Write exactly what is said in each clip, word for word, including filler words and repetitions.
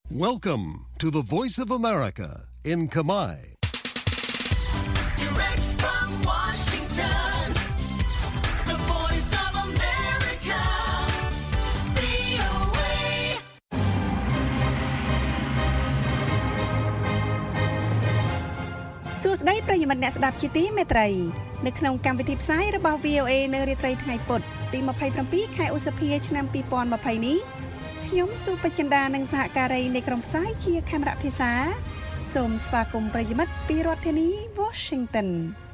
Welcome to the Voice of America in Khmer. Direct from Washington, the Voice of America, វី អូ เอ សួស្តីប្រិយមិត្តអ្នកស្ដាប់ជាទីមេត្រីនៅក្នុងកម្មវិធីផ្សាយរបស់ វី អូ เอ នៅរាត្រីថ្ងៃពុធទីម្ភៃប្រាំពីរខែឧសភាឆ្នាំពីរពាន់ម្ភៃនេះខ្ញុំសុបចិន្តានិងសហការីនៃក្រុមផ្សាយជាខេមរៈភាសាសូមស្វាគមន៍ប្រិយមិត្តពីរដ្ឋធានី Washington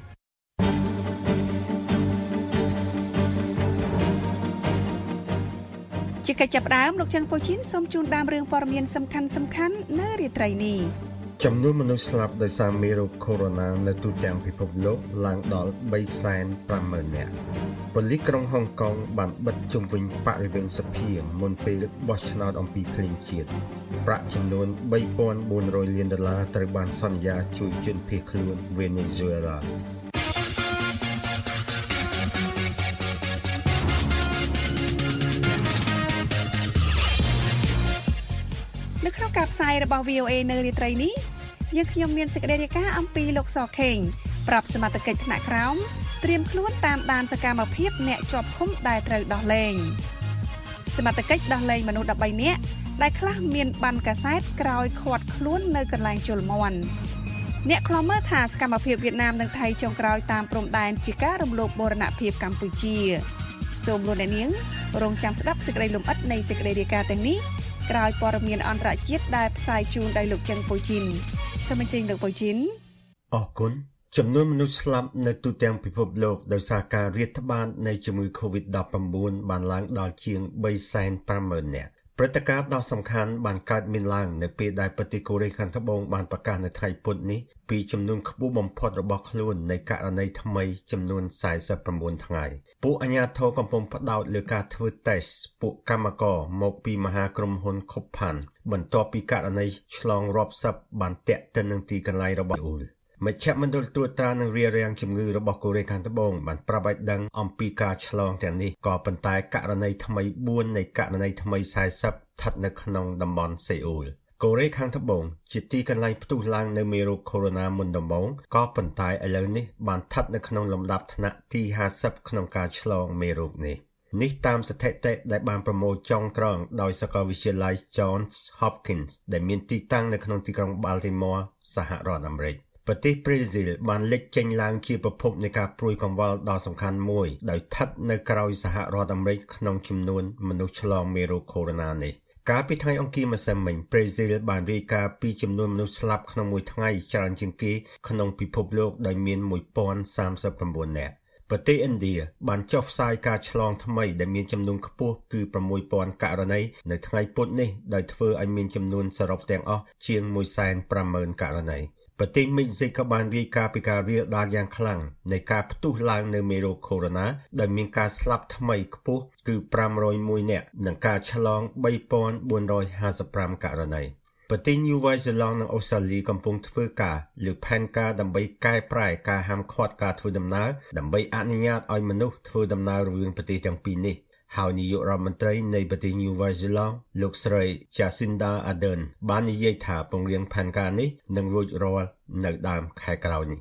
ជាកិច្ចចាប់ផ្ដើមលោកច័ន្ទពូជីនសូមជូនដើមរឿងព័ត៌មានសំខាន់សំខាន់នៅរាត្រីនេះចំនួនមនុស្សស្លាប់ដោយសារមេរោគកូវីដ -នៅទូទាំងពិភពលោកឡើងដល់ បីសែនប្រាំម៉ឺន នាក់ប៉ូលីសក្រុងហុងកុងបានបិទជុំវិញបរិវេណសភាមុនពេលបោះឆ្នោតអំពីភ្លេងជាតិប្រាក់ចំនួន បីពាន់បួនរយ លានដុល្លារត្រូវបានសន្យាជួយជនភៀសខ្លួនវេណេស៊ុយអេឡានៅក្នុងការផ្សាយរបស់ វី អូ เอ នៅរាត្រីនេះយើងខ្ញុំមានសេចក្តីរាយការណ៍អំពីលោកសខេងប្រាប់សមត្ថកិច្ចថ្នាក់ក្រោមត្រៀមខ្លួនតាមដានសកម្មភាពអ្នកជាប់ឃុំដែលត្រូវដោះលែងសមត្ថកិច្ចដោះលែងមនុស្សដប់បីនាក់ដែលខ្លះមានបានកាសែតក្រោយឃាត់ខ្លួននៅកន្លែងជលមន់អ្នកខ្លំមើលថាសកម្មភាពវៀតណាមនិងថៃចុងក្រោយតាមព្រំដែនជាការរំលោភបូរណភាពកម្ពុជាសូមលោកអ្នកនាងរងចាំស្ដាប់សេចក្តីលម្អិតនៃសេចក្តីរាយការណ៍ទាំងនេះក្រោយព័ត៌មានអន្តរជាតិដែលផ្សាយជូនដោយលោកច័ន្ទពូជីនសូមអញ្ជើញលោកពូជីនអរគុណចំនួនមនុស្សស្លាប់នៅទូទាំងពិភពលោកដោយសារការរាតត្បាតនៃជំងឺ កូវីដ -19 បានឡើងដល់ជាង បីសែនប្រាំម៉ឺន នាក់ព្រឹត្តិការណ៍ដ៏សំខាន់បានកើតមានឡើងនៅពេលដែលប្រទេសកូរ៉េខាងត្បូងបានប្រកាសនៅថ្ងៃពុធនេះពីចំនួនខ្ពស់បំផុតរបស់ខ្លួននៃករណីថ្មីចំនួន សែនសិបប្រាំបួន ថ្ងៃពួកអាជ្ញាធរកំពុងផ្ដោតលើការធ្វើតេស្តពួកកម្មករមកពីមហាក្រុមហ៊ុនខុបផាន់បន្ទាប់ពីករណីឆ្លងរាប់សិបបានតាក់ទិននឹងទីកន្លែងរបស់អ៊ូលមជ្ឈមណ្ឌលត្រួតត្រានិងរារាំងជំងឺរបស់កូរ៉េខាងត្បូងបានប្រាប់ឲ្យដឹងអំពីការឆ្លងទាំងនេះក៏ប៉ុន្តែករណីថ្មីបួននៃករណីថ្មីសែនសិបស្ថិតនៅក្នុងតំបន់សេអ៊ូលកូរ៉េខាងត្បូងជាទីកន្លែងផ្ទុះឡើងនៅមេរោគកូវីដ -មុនដំបូងក៏ប៉ុន្តែឥឡូវនេះបានស្ថិតនៅក្នុងលំដាប់ថ្នាក់ទីហាសិបក្នុងការឆ្លងមេរោគនេះនេះតាមស្ថិតិដែលបានប្រមូលចុងក្រោយដោយសាកលវិទ្យាល័យ Johns Hopkins ដែលមានទីតាំងនៅក្នុងទីក្រុង Baltimore សហរដ្ឋអាមេរិកប្រទេសប្រេស៊ីលបានលេចចេញឡើងជាប្រភពនៃការព្រួយកង្វល់ដ៏សំខាន់មួយដោយស្ថិតនៅក្រោយសហរដ្ឋអាមេរិកក្នុងចំនួនមនុស្សឆ្លងមេរោគកូវីដ -នេះកាលពីថ្ងៃអង្គារម្សិលមិញប្រេស៊ីលបានរាយការណ៍ពីចំនួនមនុស្សស្លាប់ក្នុងមួយថ្ងៃច្រើនជាងគេក្នុងពិភពលោកដោយមាន មួយពាន់សាមសិបប្រាំបួន នាក់ប្រទេសឥណ្ឌាបានចុះផ្សាយការឆ្លងថ្មីដែលមានចំនួនខ្ពស់គឺ ប្រាំមួយពាន់ករណីនៅថ្ងៃពុធនេះដោយធ្វើឲ្យមានចំនួនសរុបទាំងអស់ជាង មួយសែនប្រាំម៉ឺន ករណីប្រទេសមិចស៊ិកក៏បានរាយការណ៍ពីការរាលដាលយ៉ាងខ្លាំងនៃការផ្ទុះឡើងនៃមេរោគកូវីដ -ដែលមានការស្លាប់ថ្មីខ្ពស់គឺប្រាំរយមួយនាក់និងការឆ្លង បីពាន់បួនរយហាសិបប្រាំ ករណីប្រទេសញូវែលសេឡង់និងអូស្ត្រាលីកំពុងធ្វើការលើផែនការដើម្បីកែប្រែការហាមឃាត់ការធ្វើដំណើរដើម្បីអនុញ្ញាតឲ្យមនុស្សធ្វើដំណើររវាងប្រទេសទាំងពីរនេះហើយនាយករដ្ឋមន្ត្រីនៃប្រទេសញូវែលសេឡង់លោកស្រី Jacinda Ardern បាននិយាយថាពង្រៀងផែនការនេះនឹងរួចរាល់នៅដើមខែក្រោយនេះ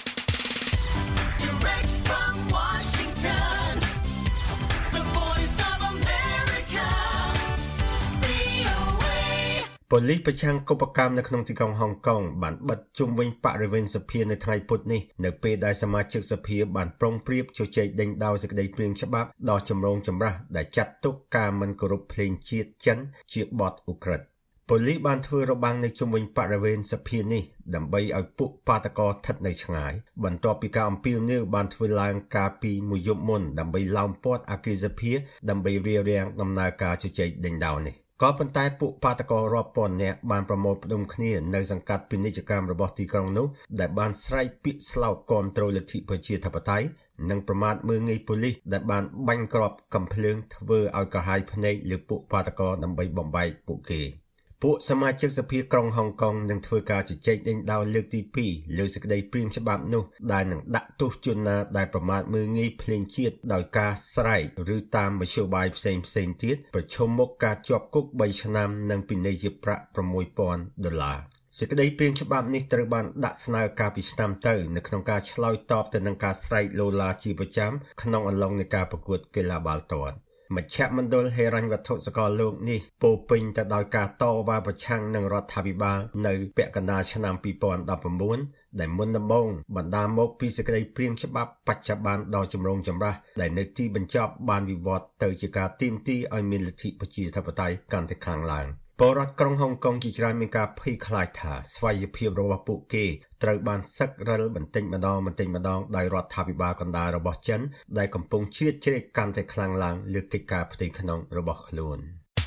ប៉ូលីសប្រឆាំងកុបកម្មនៅក្នុងទីក្រុងហុងកុងបានបិទជុំវិញបរិវេណសភានៅថ្ងៃពុធនេះនៅពេលដែលសមាជិកសភាបានប្រុងប្រៀបជជែកដេញដោលសេចក្តីព្រាងច្បាប់ដ៏ចម្រូងចម្រាសដែលចាត់ទុកការមិនគោរពភ្លេងជាតិចិនជាបទឧក្រិដ្ឋប៉ូលីសបានធ្វើរបាំងនៅជុំវិញបរិវេណសភានេះដើម្បីឲ្យពួកបាតកោស្ថិតនៅឆ្ងាយបន្ទាប់ពីការអំពាវនាវបានធ្វើឡើងកាលពីមួយយប់មុនដើម្បីឡោមព័ទ្ធអគ្គសភាដើម្បីរារាំងដំណើរការជជែកដេញដោលនេះក៏ប៉ុន្តែពួកបាតកោរាប់ពាន់នាក់បានប្រមូលផ្ដុំគ្នានៅសង្កាត់ពាណិជ្ជកម្មរបស់ទីក្រុងនោះដែលបានស្រែកពាក្យស្លោកគាំទ្រលទ្ធិប្រជាធិបតេយ្យនិងប្រមាថមើលងាយប៉ូលីសដែលបានបាញ់គ្រាប់កាំភ្លើងធ្វើឲ្យក្រហាយភ្នែកលើពួកបាតកោដើម្បីបំបែកពួកគេពួកសមាជិកសភាក្រុងហុងកុងនឹងធ្វើការជជែកដេញដោលលើកទីពីរលើសេចក្តីព្រាងច្បាប់នោះដែលនឹងដាក់ទោសជនណាដែលប្រមាថមើលងាយភ្លេងជាតិដោយការស្រែកឬតាមមធ្យោបាយផ្សេងផ្សេងទៀតប្រឈមមុខការជាប់គុកបីឆ្នាំនិងពិន័យជាប្រាក់ប្រាំមួយពាន់ដុល្លារសេចក្តីព្រាងច្បាប់នេះត្រូវបានដាក់ស្នើកាលពីឆ្នាំទៅនៅក្នុងការឆ្លើយតបទៅនឹងការស្រែកឡូឡាជាប្រចាំក្នុងអំឡុងនៃការប្រកួតកីឡាបាល់ទាត់មជ្ឈមណ្ឌលហិរញ្ញវត្ថុសកលលោកនេះពោពេញទៅដោយការតវ៉ាប្រឆាំងនឹងរដ្ឋាភិបាលនៅពាក់កណ្ដាលឆ្នាំពីរពាន់ដប់ប្រាំបួនដែលមុនដំបូងបណ្ដាលមកពីសេចក្តីព្រាងច្បាប់បច្ចុប្បន្នដ៏ចម្រូងចម្រាសដែលនៅទីបញ្ចប់បានវិវត្តទៅជាការទាមទារឲ្យមានលទ្ធិប្រជាធិបតេយ្យកាន់តែខ្លាំងឡើងពលរដ្ឋក្រុងហុងកុងជាច្រើនមានការភ័យខ្លាចថាស្វ័យភាពរបស់ពួកគេត្រូវបានសឹករិលបន្តិចម្ដងបន្តិចម្ដងដោយរដ្ឋាភិបាលកណ្ដាលរបស់ចិនដែលកំពុងជ្រៀតជ្រែកកាន់តែខ្លាំងឡើងលើកិច្ចការផ្ទៃក្នុងរបស់ខ្លួន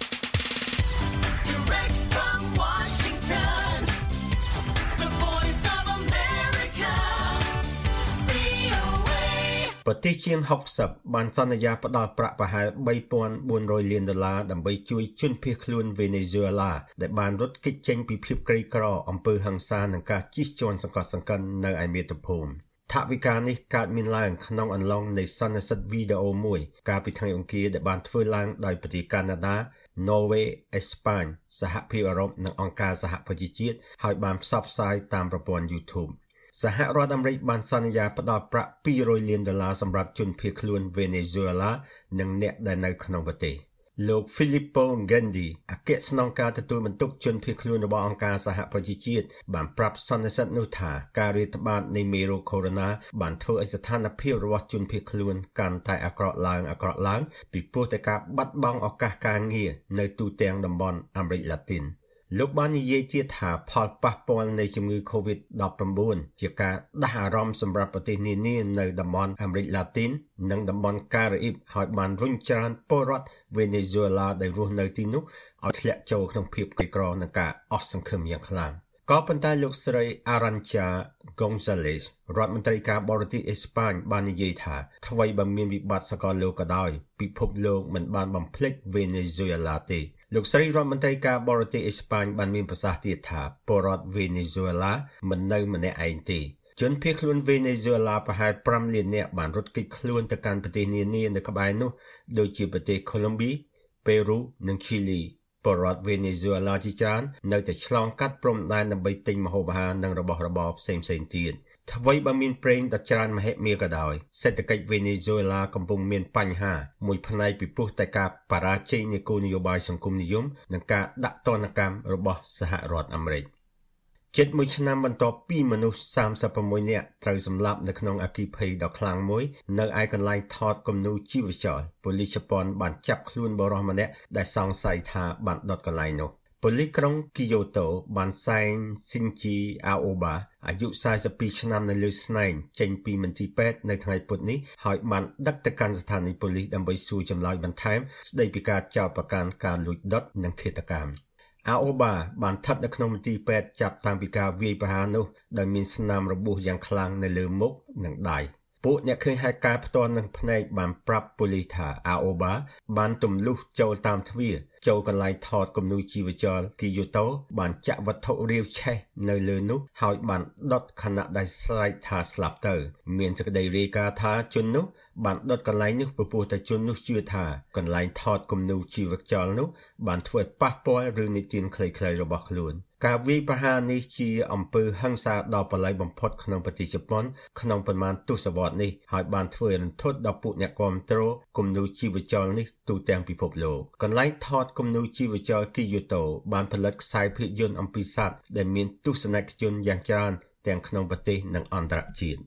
ប្រទេសជាងហុកសិបបានសន្យាផ្ដល់ប្រាក់ប្រហែលបីពាន់បួនរយលានដុល្លារដើម្បីជួយជនភៀសខ្លួនវេណេស៊ុយអេឡាដែលបានរត់គេចចេញពីភាពក្រីក្រអំពើហិង្សានិងការជិះជាន់សង្កត់សង្កិននៅឯមាតុភូមិថវិកានេះកើតមានឡើងក្នុងអំឡុងនៃសន្និសីទវីដេអូមួយកាលពីថ្ងៃអង្គារដែលបានធ្វើឡើងដោយប្រទេសកាណាដា Norway អេស្ប៉ាញសហភាពអឺរ៉ុបនិងអង្គការសហប្រជាជាតិហើយបានផ្សព្វផ្សាយតាមប្រព័ន្ធ YouTubeសហរដ្ឋអាមេរិកបានសន្យាផ្ដល់ប្រាក់ពីររយលានដុល្លារសម្រាប់ជនភៀសខ្លួនវេណេស៊ុយអេឡានិងអ្នកដែលនៅក្នុងប្រទេសលោក Filippo Grandi អគ្គស្នងការទទួលបន្ទុកជនភៀសខ្លួនរបស់អង្គការសហប្រជាជាតិបានប្រាប់សន្និសីទនោះថាការរាតត្បាតនៃមេរោគកូវីដ បានធ្វើឲ្យស្ថានភាពរបស់ជនភៀសខ្លួនកាន់តែអាក្រក់ឡើងអាក្រក់ឡើងពីព្រោះតែការបាត់បង់ឱកាសការងារនៅទូទាំងតំបន់អាមេរិកឡាទីនលោកបាននិយាយទៀតថាផលប៉ះពាល់នៃជំងឺ កូវីដ ដប់ប្រាំបួន ជាការដាស់អារម្មណ៍សម្រាប់ប្រទេសនានានៅតំបន់អាមេរិកឡាទីននិងតំបន់ការ៉ាអ៊ីបហើយបានរុញច្រានពលរដ្ឋវេណេស៊ុយអេឡាដែលរស់នៅទីនោះឲ្យធ្លាក់ចូលក្នុងភាពក្រីក្រនិងការអស់សង្ឃឹមយ៉ាងខ្លាំងក៏ប៉ុន្តែលោកស្រី Arantxa González រដ្ឋមន្ត្រីការបរទេសអេស្ប៉ាញបាននិយាយថាថ្មីបើមានវិបត្តិសកលលោកក៏ដោយពិភពលោកមិនបានបំភ្លេចវេណេស៊ុយអេឡាទេលោកស្រីរដ្ឋមន្ត្រីការបរទេសអេស្ប៉ាញបានមានប្រសាសន៍ទៀតថាពលរដ្ឋវេណេស៊ុយអេឡាមិននៅម្នាក់ឯងទេជនភៀសខ្លួនវេណេស៊ុយអេឡាប្រហែលប្រាំលាននាក់បានរត់គេចខ្លួនទៅកាន់ប្រទេសនានានៅក្បែរនោះដូចជាប្រទេសកូឡុំប៊ី ប៉េរូនិងឈីលីពលរដ្ឋវេណេស៊ុយអេឡាជាច្រើននៅតែឆ្លងកាត់ព្រំដែនដើម្បីទិញម្ហូបអាហារនិងរបស់របរផ្សេងៗទៀតថ្មីបើមានប្រេងដ៏ច្រើនមហិមាក៏ដោយសេដ្ឋកិច្ចវេណេស៊ុយអេឡាកំពុងមានបញ្ហាមួយផ្នែកពីព្រោះតែការបរាជ័យនៃគោលនយោបាយសង្គមនិយមនិងការដាក់ទណ្ឌកម្មរបស់សហរដ្ឋអាមេរិកជិតមួយឆ្នាំបន្ទាប់ពីមនុស្សសាមសិប៦នាក់ត្រូវសម្លាប់នៅក្នុងអគ្គិភ័យដ៏ខ្លាំងមួយនៅឯកន្លែងថតគំនូរជីវចលប៉ូលីសជប៉ុនបានចាប់ខ្លួនបុរសម្នាក់ដែលសង្ស័យថាបានដុតកន្លែងនោះប៉ូលីសក្រុងគីយ៉ូតូបានសែងស៊ីនជីអាអូបាអាយុសាសពីរឆ្នាំនៅលើស្នែងចេញពីមន្ទីរពេទ្យនៅថ្ងៃពុធនេះហើយបានដឹកទៅកាន់ស្ថានីយប៉ូលីសដើម្បីសួរចម្លើយបន្ថែមស្ដីពីការចោទប្រកាន់ការលួចដុតនិងឃាតកម្មអាអូបាបានស្ថិតនៅក្នុងមន្ទីរពេទ្យចាប់តាំងពីការវាយប្រហារនោះដោយមានស្នាមរបួសយ៉ាងខ្លាំងនៅលើមុខនិងដៃពួកអ្នកឃើញហេតុការណ៍ផ្ទាល់នឹងភ្នែកបានប្រាប់ប៉ូលីសថាអាអូបាបានទម្លុះចូលតាមទ្វារចូលកន្លែងថតគំនូរជីវចលគីយ៉ូតូបានចាក់វត្ថុរាវឆេះនៅលើនោះហើយបានដុតខណៈដែលស្រែកថាស្លាប់ទៅមានសេចក្តីរាយការណ៍ថាជននោះបានដុតកន្លែងនោះព្រោះតែជននោះជឿថាកន្លែងថតគំនូរជីវចលនោះបានធ្វើឲ្យប៉ះពាល់រឿងនិទានខ្លីៗរបស់ខ្លួនការវាយប្រហារនេះជាអំពើហិង្សាដ៏ប្រឡែងបំផុតក្នុងប្រទេសជប៉ុនក្នុងប៉ុន្មានទសវត្សរ៍នេះហើយបានធ្វើឲ្យរន្ធត់ដល់ពួកអ្នកគាំទ្រគំនូរជីវចលនេះទូទាំងពិភពលោកកន្លែងថតគំនូរជីវចលគីយ៉ូតូបានផលិតខ្សែភាពយន្តអំពីសត្វដែលមានទស្សនិកជនយ៉ាងច្រើនទាំងក្នុងប្រទេសនិងអន្តរជាតិ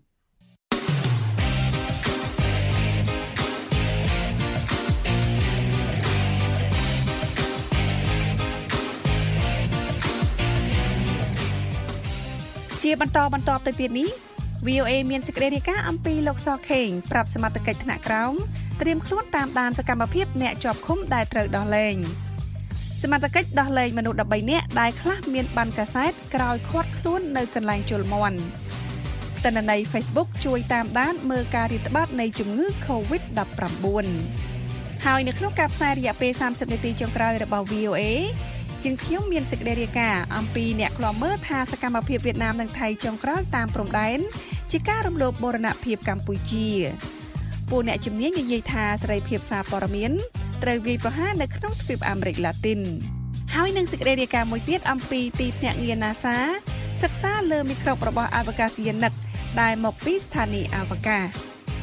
ជាបន្តបន្តទៅទៀតនេះ វី អូ เอ មានសេចក្តីរាយការណ៍អំពីលោកសខេងប្រាប់សមត្ថកិច្ចថ្នាក់ក្រោមត្រៀមខ្លួនតាមដានសកម្មភាពអ្នកជាប់ឃុំដែលត្រូវដោះលែងសមត្ថកិច្ចដោះលែងមនុស្សដប់បីនាក់ដែលខ្លះមានប័ណ្ណកាសែតក្រោយឃាត់ខ្លួននៅកន្លែងជលមន់ទិន្នន័យ Facebook ជួយតាមដានមើលការរាតត្បាតនៃជំងឺ កូវីដ ដប់ប្រាំបួន ហើយនៅក្នុងការផ្សាយរយៈពេលសាមសិបនាទីចុងក្រោយរបស់ វី អូ เอជាងខ្ញុំមានសេចក្តីរាយការណ៍អំពីអ្នកខ្លាំមើលថាសកម្មភាពវៀតណាមនិងថៃចុងក្រោយតាមព្រំដែនជាការរំលោភបូរណភាពកម្ពុជាពួកអ្នកជំនាញនិយាយថាសេរីភាពសារព័ត៌មានត្រូវវាយប្រហារនៅក្នុងទ្វីបអាមេរិកឡាទីនហើយនឹងសេចក្តីរាយការណ៍មួយទៀតអំពីទីភ្នាក់ងារ NASA សិក្សាលើមីក្រូបរបស់អវកាសយានិកដែលមកពីស្ថានីយ៍អវកាស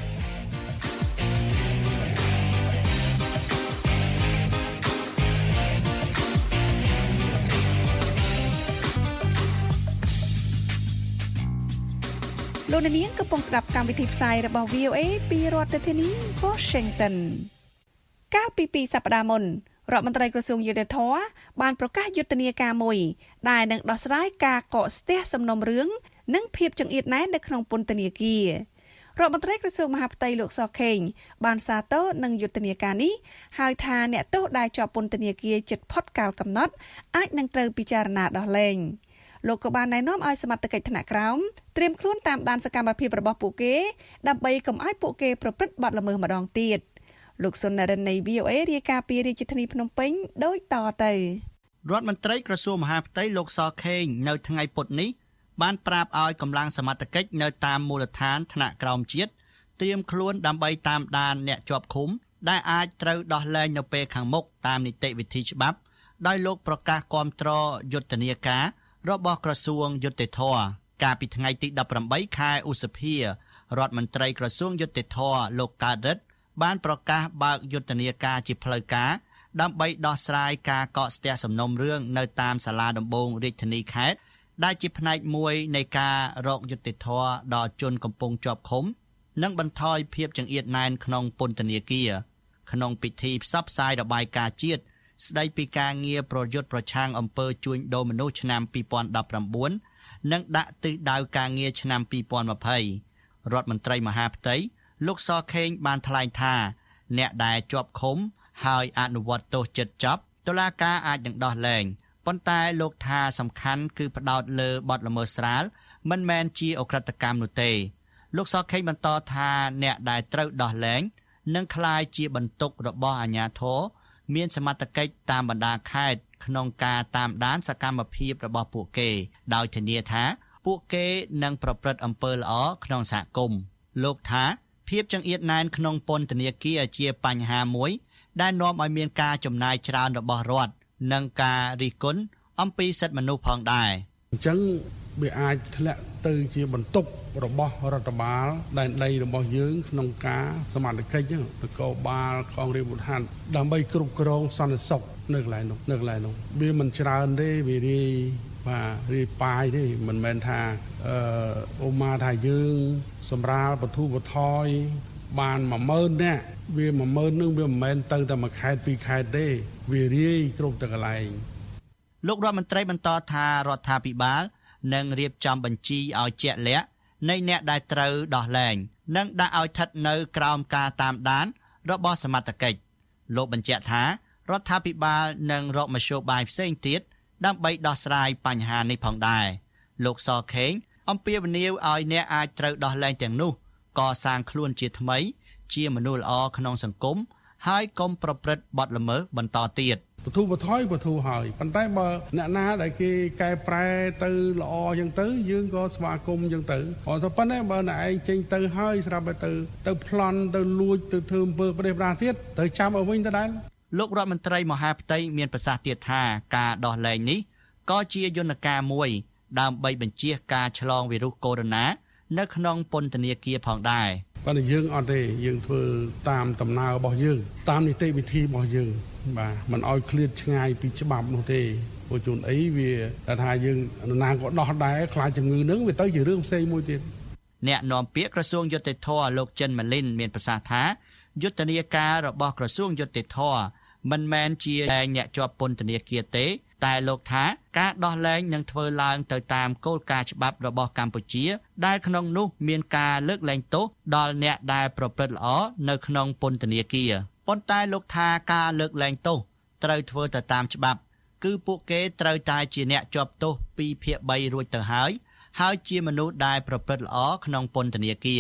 លោកនាងកំពុងស្ដាប់កម្មវិធីផ្សាយរបស់ វី អូ អេ ពីរដ្ឋធានី Washington កាលពីពីសប្តាហ៍មុនរដ្ឋមន្ត្រីក្រសួងយុតិធម៌បានប្រកាសយុទ្ធនាការមួយដែលនឹងដោះស្រាយការកកស្ទះសំណុំរឿងនិងភាពចង្អៀតណែននៅក្នុងពន្ធនាគាររដ្ឋមន្ត្រីក្រសួងមហាផ្ទៃលោកស ខេងបានសាទរនឹងយុទ្ធនាការនេះហើយថាអ្នកទោសដែលជាប់ពន្ធនាគារជិតផុតកាលកំណត់អាចនឹងត្រូវពិចារណាដោះលែងលោកក៏បានណែនាំឲ្យសមត្ថកិច្ចថ្នាក់ក្រោមត្រៀមខ្លួនតាមដានសកម្មភាពរបស់ពួកគេដើម្បីកុំឲ្យពួកគេប្រព្រឹត្តបទល្មើសម្ដងទៀតលោកសុននរិននៃ វី អូ អេ រាយការណ៍ពីរាជធានីភ្នំពេញដូចតទៅរដ្ឋមន្ត្រីក្រសួងមហាផ្ទៃលោកស ខេងនៅថ្ងៃពុធនេះបានប្រាប់ឲ្យកម្លាំងសមត្ថកិច្ចនៅតាមមូលដ្ឋានថ្នាក់ក្រោមជាតិត្រៀមខ្លួនដើម្បីតាមដានអ្នកជាប់ឃុំដែលអាចត្រូវដោះលែងនៅពេលខាងមុខតាមនីតិវិធីច្បាប់ដោយលោកប្រកាសគាំទ្រយុទ្ធនាការរបស់ក្រសួងយុតិធម៌កាលពីថ្ងៃទីដប់ប្រាំបីខែឧសភារដ្ឋមន្ត្រីក្រសួងយុតិធម៌លោកកើតរិទ្ធបានប្រកាសបើកយុទ្ធនាការជាផ្លូវការដើម្បីដោះស្រាយការកកស្ទះសំណុំរឿងនៅតាមសាលាដំបងរាជធានីខេត្តដែលជាផ្នែកមួយនៃការរកយុត្តិធម៌ដល់ជនកំពុងជាប់ឃុំនិងបន្ថយភាពចង្អៀតណែនក្នុងពន្ធនាគារក្នុងពិធីផ្សព្វផ្សាយរបាយការណ៍ជាតិស្ដីពីការងារប្រយុទ្ធប្រឆាំងអំពើជួញដូរមនុស្សឆ្នាំពីរពាន់ដប់ប្រាំបួននិងដាក់ទិសដៅការងារឆ្នាំពីរពាន់ยี่สิบរដ្ឋមន្ត្រីមហាផ្ទៃលោកស ខេងបានថ្លែងថាអ្នកដែលជាប់ឃុំហើយអនុវត្តទោសជិតចប់តុលាការអាចនឹងដោះលែងប៉ុន្តែលោកថាសំខាន់គឺផ្ដោតលើបទល្មើសស្រាលមិនមែនជាអក្រិតកម្មនោះទេលោកស ខេងបន្តថាអ្នកដែលត្រូវដោះលែងនឹងក្លាយជាបន្ទុករបស់អាជ្ញាធរមានសមត្ថកិច្ចតាមបណ្ដាខេត្តក្នុងការតាមដានសកម្មភាពរបស់ពួកគេដោយធានាថាពួកគេនឹងប្រព្រឹត្តអំពើល្អក្នុងសហគមន៍លោកថាភាពចង្អៀតណែនក្នុងពន្ធនាគារជាបញ្ហាមួយដែលនាំឲ្យមានការចំណាយច្រើនរបស់រដ្ឋនិងការរិះគន់អំពីសិទ្ធិមនុស្សផងដែរអញ្ចឹងវាអាចធ្លាក់ទៅជាបន្ទុករបស់រដ្ឋបាលដែនដីរបស់យើងក្នុងការសមត្ថកិច្ចនគរបាលកងរាជអាវុធហត្ថដើម្បីគ្រប់គ្រងសន្តិសុខនៅកន្លែងនោះនៅកន្លែងនោះវាមិនច្រើនទេវារាយបាទរាយប៉ាយទេមិនមែនថាអឺឧមាថាយើងសម្រាលបទុបថយបាន មួយម៉ឺន នាក់វា មួយម៉ឺន នឹងវាមិនមែនទៅតែមួយខេត្តពីរខេត្តទេវារាយគ្រប់ទៅកន្លែងលោករដ្ឋមន្ត្រីបន្តថារដ្ឋាភិបាលនឹងរៀបចំបញ្ជីឲ្យជាក់លាក់នៃអ្នកដែលត្រូវដោះលែងនិងដាក់ឲ្យស្ថិតនៅក្រោមការតាមដានរបស់សមត្ថកិច្ចលោកបញ្ជាក់ថារដ្ឋាភិបាលនឹងរកមធ្យោបាយផ្សេងទៀតដើម្បីដោះស្រាយបញ្ហានេះផងដែរលោកស ខេងអំពាវនាវឲ្យអ្នកអាចត្រូវដោះលែងទាំងនោះកសាងខ្លួនជាថ្មីជាមនុស្សល្អក្នុងសង្គមហើយកុំប្រព្រឹត្តបទល្មើសបន្តទៀតបទុបថយបទុហើយប៉ុន្តែបើអ្នកណាដែលគេកែប្រែទៅល្អអញ្ចឹងទៅយើងក៏ស្វាគមន៍អញ្ចឹងទៅគាត់ទៅប៉ុន្តែបើអ្នកឯងចេញទៅហើយស្រាប់តែទៅទៅប្លន់ទៅលួចទៅធ្វើអំពើប្រេះប្រាស់ទៀតទៅចាំឲ្យវិញទៅដែរលោករដ្ឋមន្ត្រីមហាផ្ទៃមានប្រសាសន៍ទៀតថាការដោះលែងនេះក៏ជាយន្តការមួយដើម្បីបញ្ជៀសការឆ្លងវីរុសកូវីដ នៅក្នុងពន្ធនាគារផងដែរប៉ុន្តែយើងអត់ទេយើងធ្វើតាមដំណើររបស់យើងតាមនីតិវិធីរបស់យើងបាទមិនឲ្យឃ្លាតឆ្ងាយពីច្បាប់នោះទេព្រោះជួនអីវាថាយើងណាក៏ដោះដែរខ្លាចជំងឺនឹងវាទៅជារឿងផ្សេងមួយទៀតអ្នកនាំពាក្យក្រសួងយុតិធម៌លោកចិនម៉ាលីនមានប្រសាសន៍ថាយុទ្ធនាការរបស់ក្រសួងយុតិធម៌មិនមែនជាតែអ្នកជាប់ពន្ធនាគារទេតែលោកថាការដោះលែងនឹងធ្វើឡើងទៅតាមគោលការណ៍ច្បាប់របស់កម្ពុជាដែលក្នុងនោះមានការលើកលែងទោសដល់អ្នកដែលប្រព្រឹត្តល្អនៅក្នុងពន្ធនាគារប៉ុន្តែលោកថាការលើកលែងទោសត្រូវធ្វើទៅតាមច្បាប់គឺពួកគេត្រូវតែជាអ្នកជាប់ទោសពីភាគបីរួចទៅហើយហើយជាមនុស្សដែលប្រព្រឹត្តល្អក្នុងពន្ធនាគារ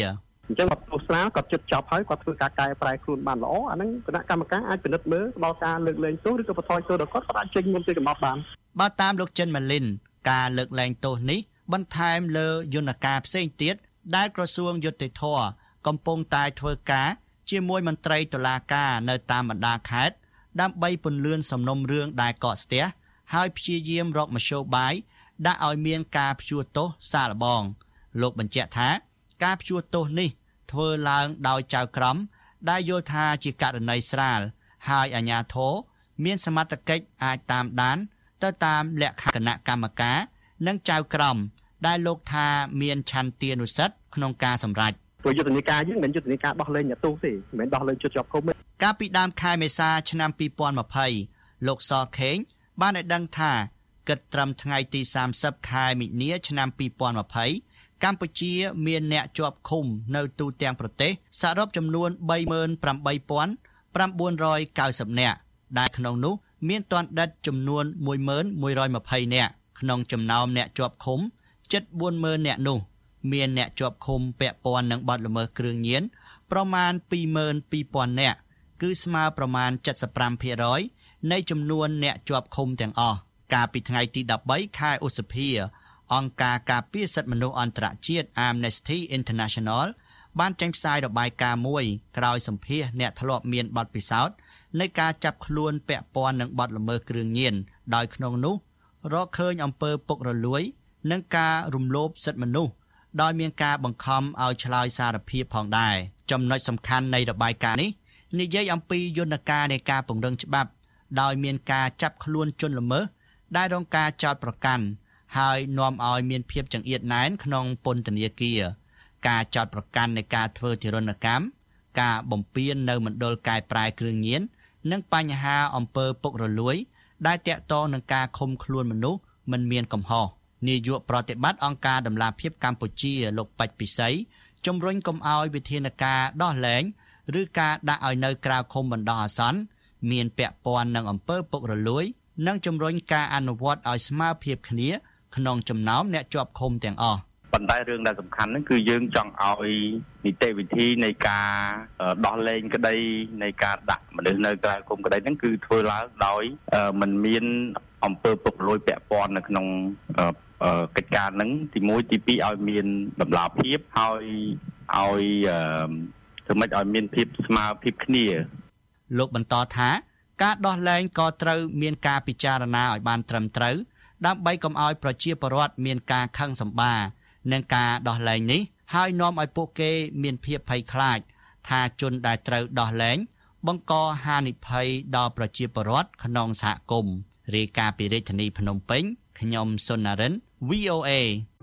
អញ្ចឹងគាត់ទស្សនាគាត់ជិតចប់ហើយគាត់ធ្វើការកែប្រែខ្លួនបានល្អអាហ្នឹងគណៈកម្មការអាចពិនិត្យមើលដល់ការលើកលែងទោសឬក៏បន្ថយទោសដល់គាត់គាត់អាចចេញមុនពេលកំណត់បានបើតាមលោកចិនម៉ាលីនការលើកលែងទោសនេះបន្ថែមលើយន្តការផ្សេងទៀតដែលក្រសួងយុតិធធម៌កំពុងតែធ្វើការជាមួយមន្ត្រីតុលាការនៅតាមបណ្ដាខេត្តដើម្បីពន្លឿនសំណុំរឿងដែលកកស្ទះហើយព្យាយាមរកមធ្យោបាយដាក់ឲ្យមានការព្យួរទោសសាកល្បងលោកបញ្ជាក់ថាការព្យួរទោសនេះធ្វើឡើងដោយចៅក្រមដែលយល់ថាជាករណីស្រាលហើយអាជ្ញាធរមានសមត្ថកិច្ចអាចតាមដានទៅតាមលក្ខណៈគណៈកម្មការនិងចៅក្រមដែលលោកថាមានឆន្ទានុសិទ្ធិក្នុងការសម្រេចព្រោះយុទ្ធនាការយើងមិនយុទ្ធនាការដោះលែងអ្នកទោសទេមិនមែនដោះលែងជិតជាប់ឃុំទេកាលពីដើមខែមេសាឆ្នាំពីរពាន់ម្ភៃលោកសខេងបានឲ្យដឹងថាគិតត្រឹមថ្ងៃទីសាមសិបខែមិនិនាឆ្នាំពីរពាន់ម្ភៃកម្ពុជាមានអ្នកជាប់ឃុំនៅទូទាំងប្រទេសសរុបចំនួន បីម៉ឺនប្រាំបីពាន់ប្រាំបួនរយកៅសិប នាក់ដែលក្នុងនោះមានទណ្ឌិតចំនួន មួយម៉ឺនមួយរយម្ភៃ នាក់ក្នុងចំណោមអ្នកជាប់ឃុំជិត បួនម៉ឺន នាក់នោះមានអ្នកជាប់ឃុំពាក់ព័ន្ធនឹងបទល្មើសគ្រឿងញៀនប្រមាណ ពីរម៉ឺនពីរពាន់ នាក់គឺស្មើប្រមាណ เจ็ดสิบห้าភាគរយ នៃចំនួនអ្នកជាប់ឃុំទាំងអស់កាលពីថ្ងៃទីដប់បីខែឧសភាអង្គការការពារសិទ្ធិមនុស្សអន្តរជាតិ Amnesty International បានចេញផ្សាយរបាយការណ៍មួយក្រោយសម្ភាសន៍អ្នកធ្លាប់មានបទពិសោធន៍នៃការចាប់ខ្លួនពាក់ព័ន្ធនឹងបទល្មើសគ្រឿងញៀនដោយក្នុងនោះរកឃើញអំពើពុករលួយនិងការរំលោភសិទ្ធិមនុស្សដោយមានការបង្ខំឲ្យឆ្លើយសារភាពផងដែរចំណុចសំខាន់នៃរបាយការណ៍នេះនិយាយអំពីយន្តការនៃការពង្រឹងច្បាប់ដោយមានការចាប់ខ្លួនជនល្មើសដែលរងការចោទប្រកាន់ហើយនាំឲ្យមានភាពចង្អៀតណែនក្នុងពន្ធនាគារការចោទប្រកាន់នៃការធ្វើទារុណកម្មការបំពាននៅមណ្ឌលកែប្រែគ្រឿងញៀននិងបញ្ហាអំពើពុករលួយដែលតាក់ទងនឹងការឃុំខ្លួនមនុស្សមិនមានកំហុសនាយកប្រតិបត្តិអង្គការដំឡាភិបកម្ពុជាលោកពេជ្រពិសីជំរុញកុំឲ្យវិធានការដោះលែងឬការដាក់ឲ្យនៅក្រៅឃុំបណ្ដោះអាសន្នមានពាក់ព័ន្ធនឹងអំពើពុករលួយនិងជំរុញការអនុវត្តឲ្យស្មើភាពគ្នាក្នុងចំណោមអ្នកជាប់ឃុំទាំងអស់ប៉ុន្តែរឿងដែលសំខាន់ហ្នឹងគឺយើងចង់ឲ្យនីតិវិធីនៃការដោះលែងក្តីនៃការដាក់មនុស្សនៅក្រៅឃុំក្តីហ្នឹងគឺធ្វើឡើងដោយមិនមានអំពើពុករលួយពាក់ព័ន្ធនៅក្នុងកិច្ចការហ្នឹងទីមួយទីពីរឲ្យមានតម្លាភាពហើយឲ្យធ្វើម៉េចឲ្យមានភាពស្មើភាពគ្នាលោកបន្តថាការដោះលែងក៏ត្រូវមានការពិចារណាឲ្យបានត្រឹមត្រូវដើម្បីកុំឲ្យប្រជាពលរដ្ឋមានការខឹងសម្បារនឹងការដោះលែងនេះហើយនាំឲ្យពួកគេមានភាពភ័យខ្លាចថាជនដែលត្រូវដោះលែងបង្កហានិភ័យដល់ប្រជាពលរដ្ឋក្នុងសហគមន៍រាយការណ៍ពីរាជធានីភ្នំពេញខ្ញុំសុននរិន វី អូ เอ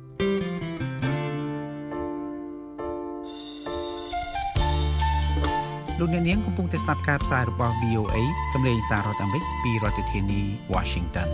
លោកអ្នកនាងកំពុងតែស្ដាប់ការផ្សាយរបស់ វី អូ เอ សម្លេងសាររដ្ឋអាមេរិកពីរដ្ឋធានី Washington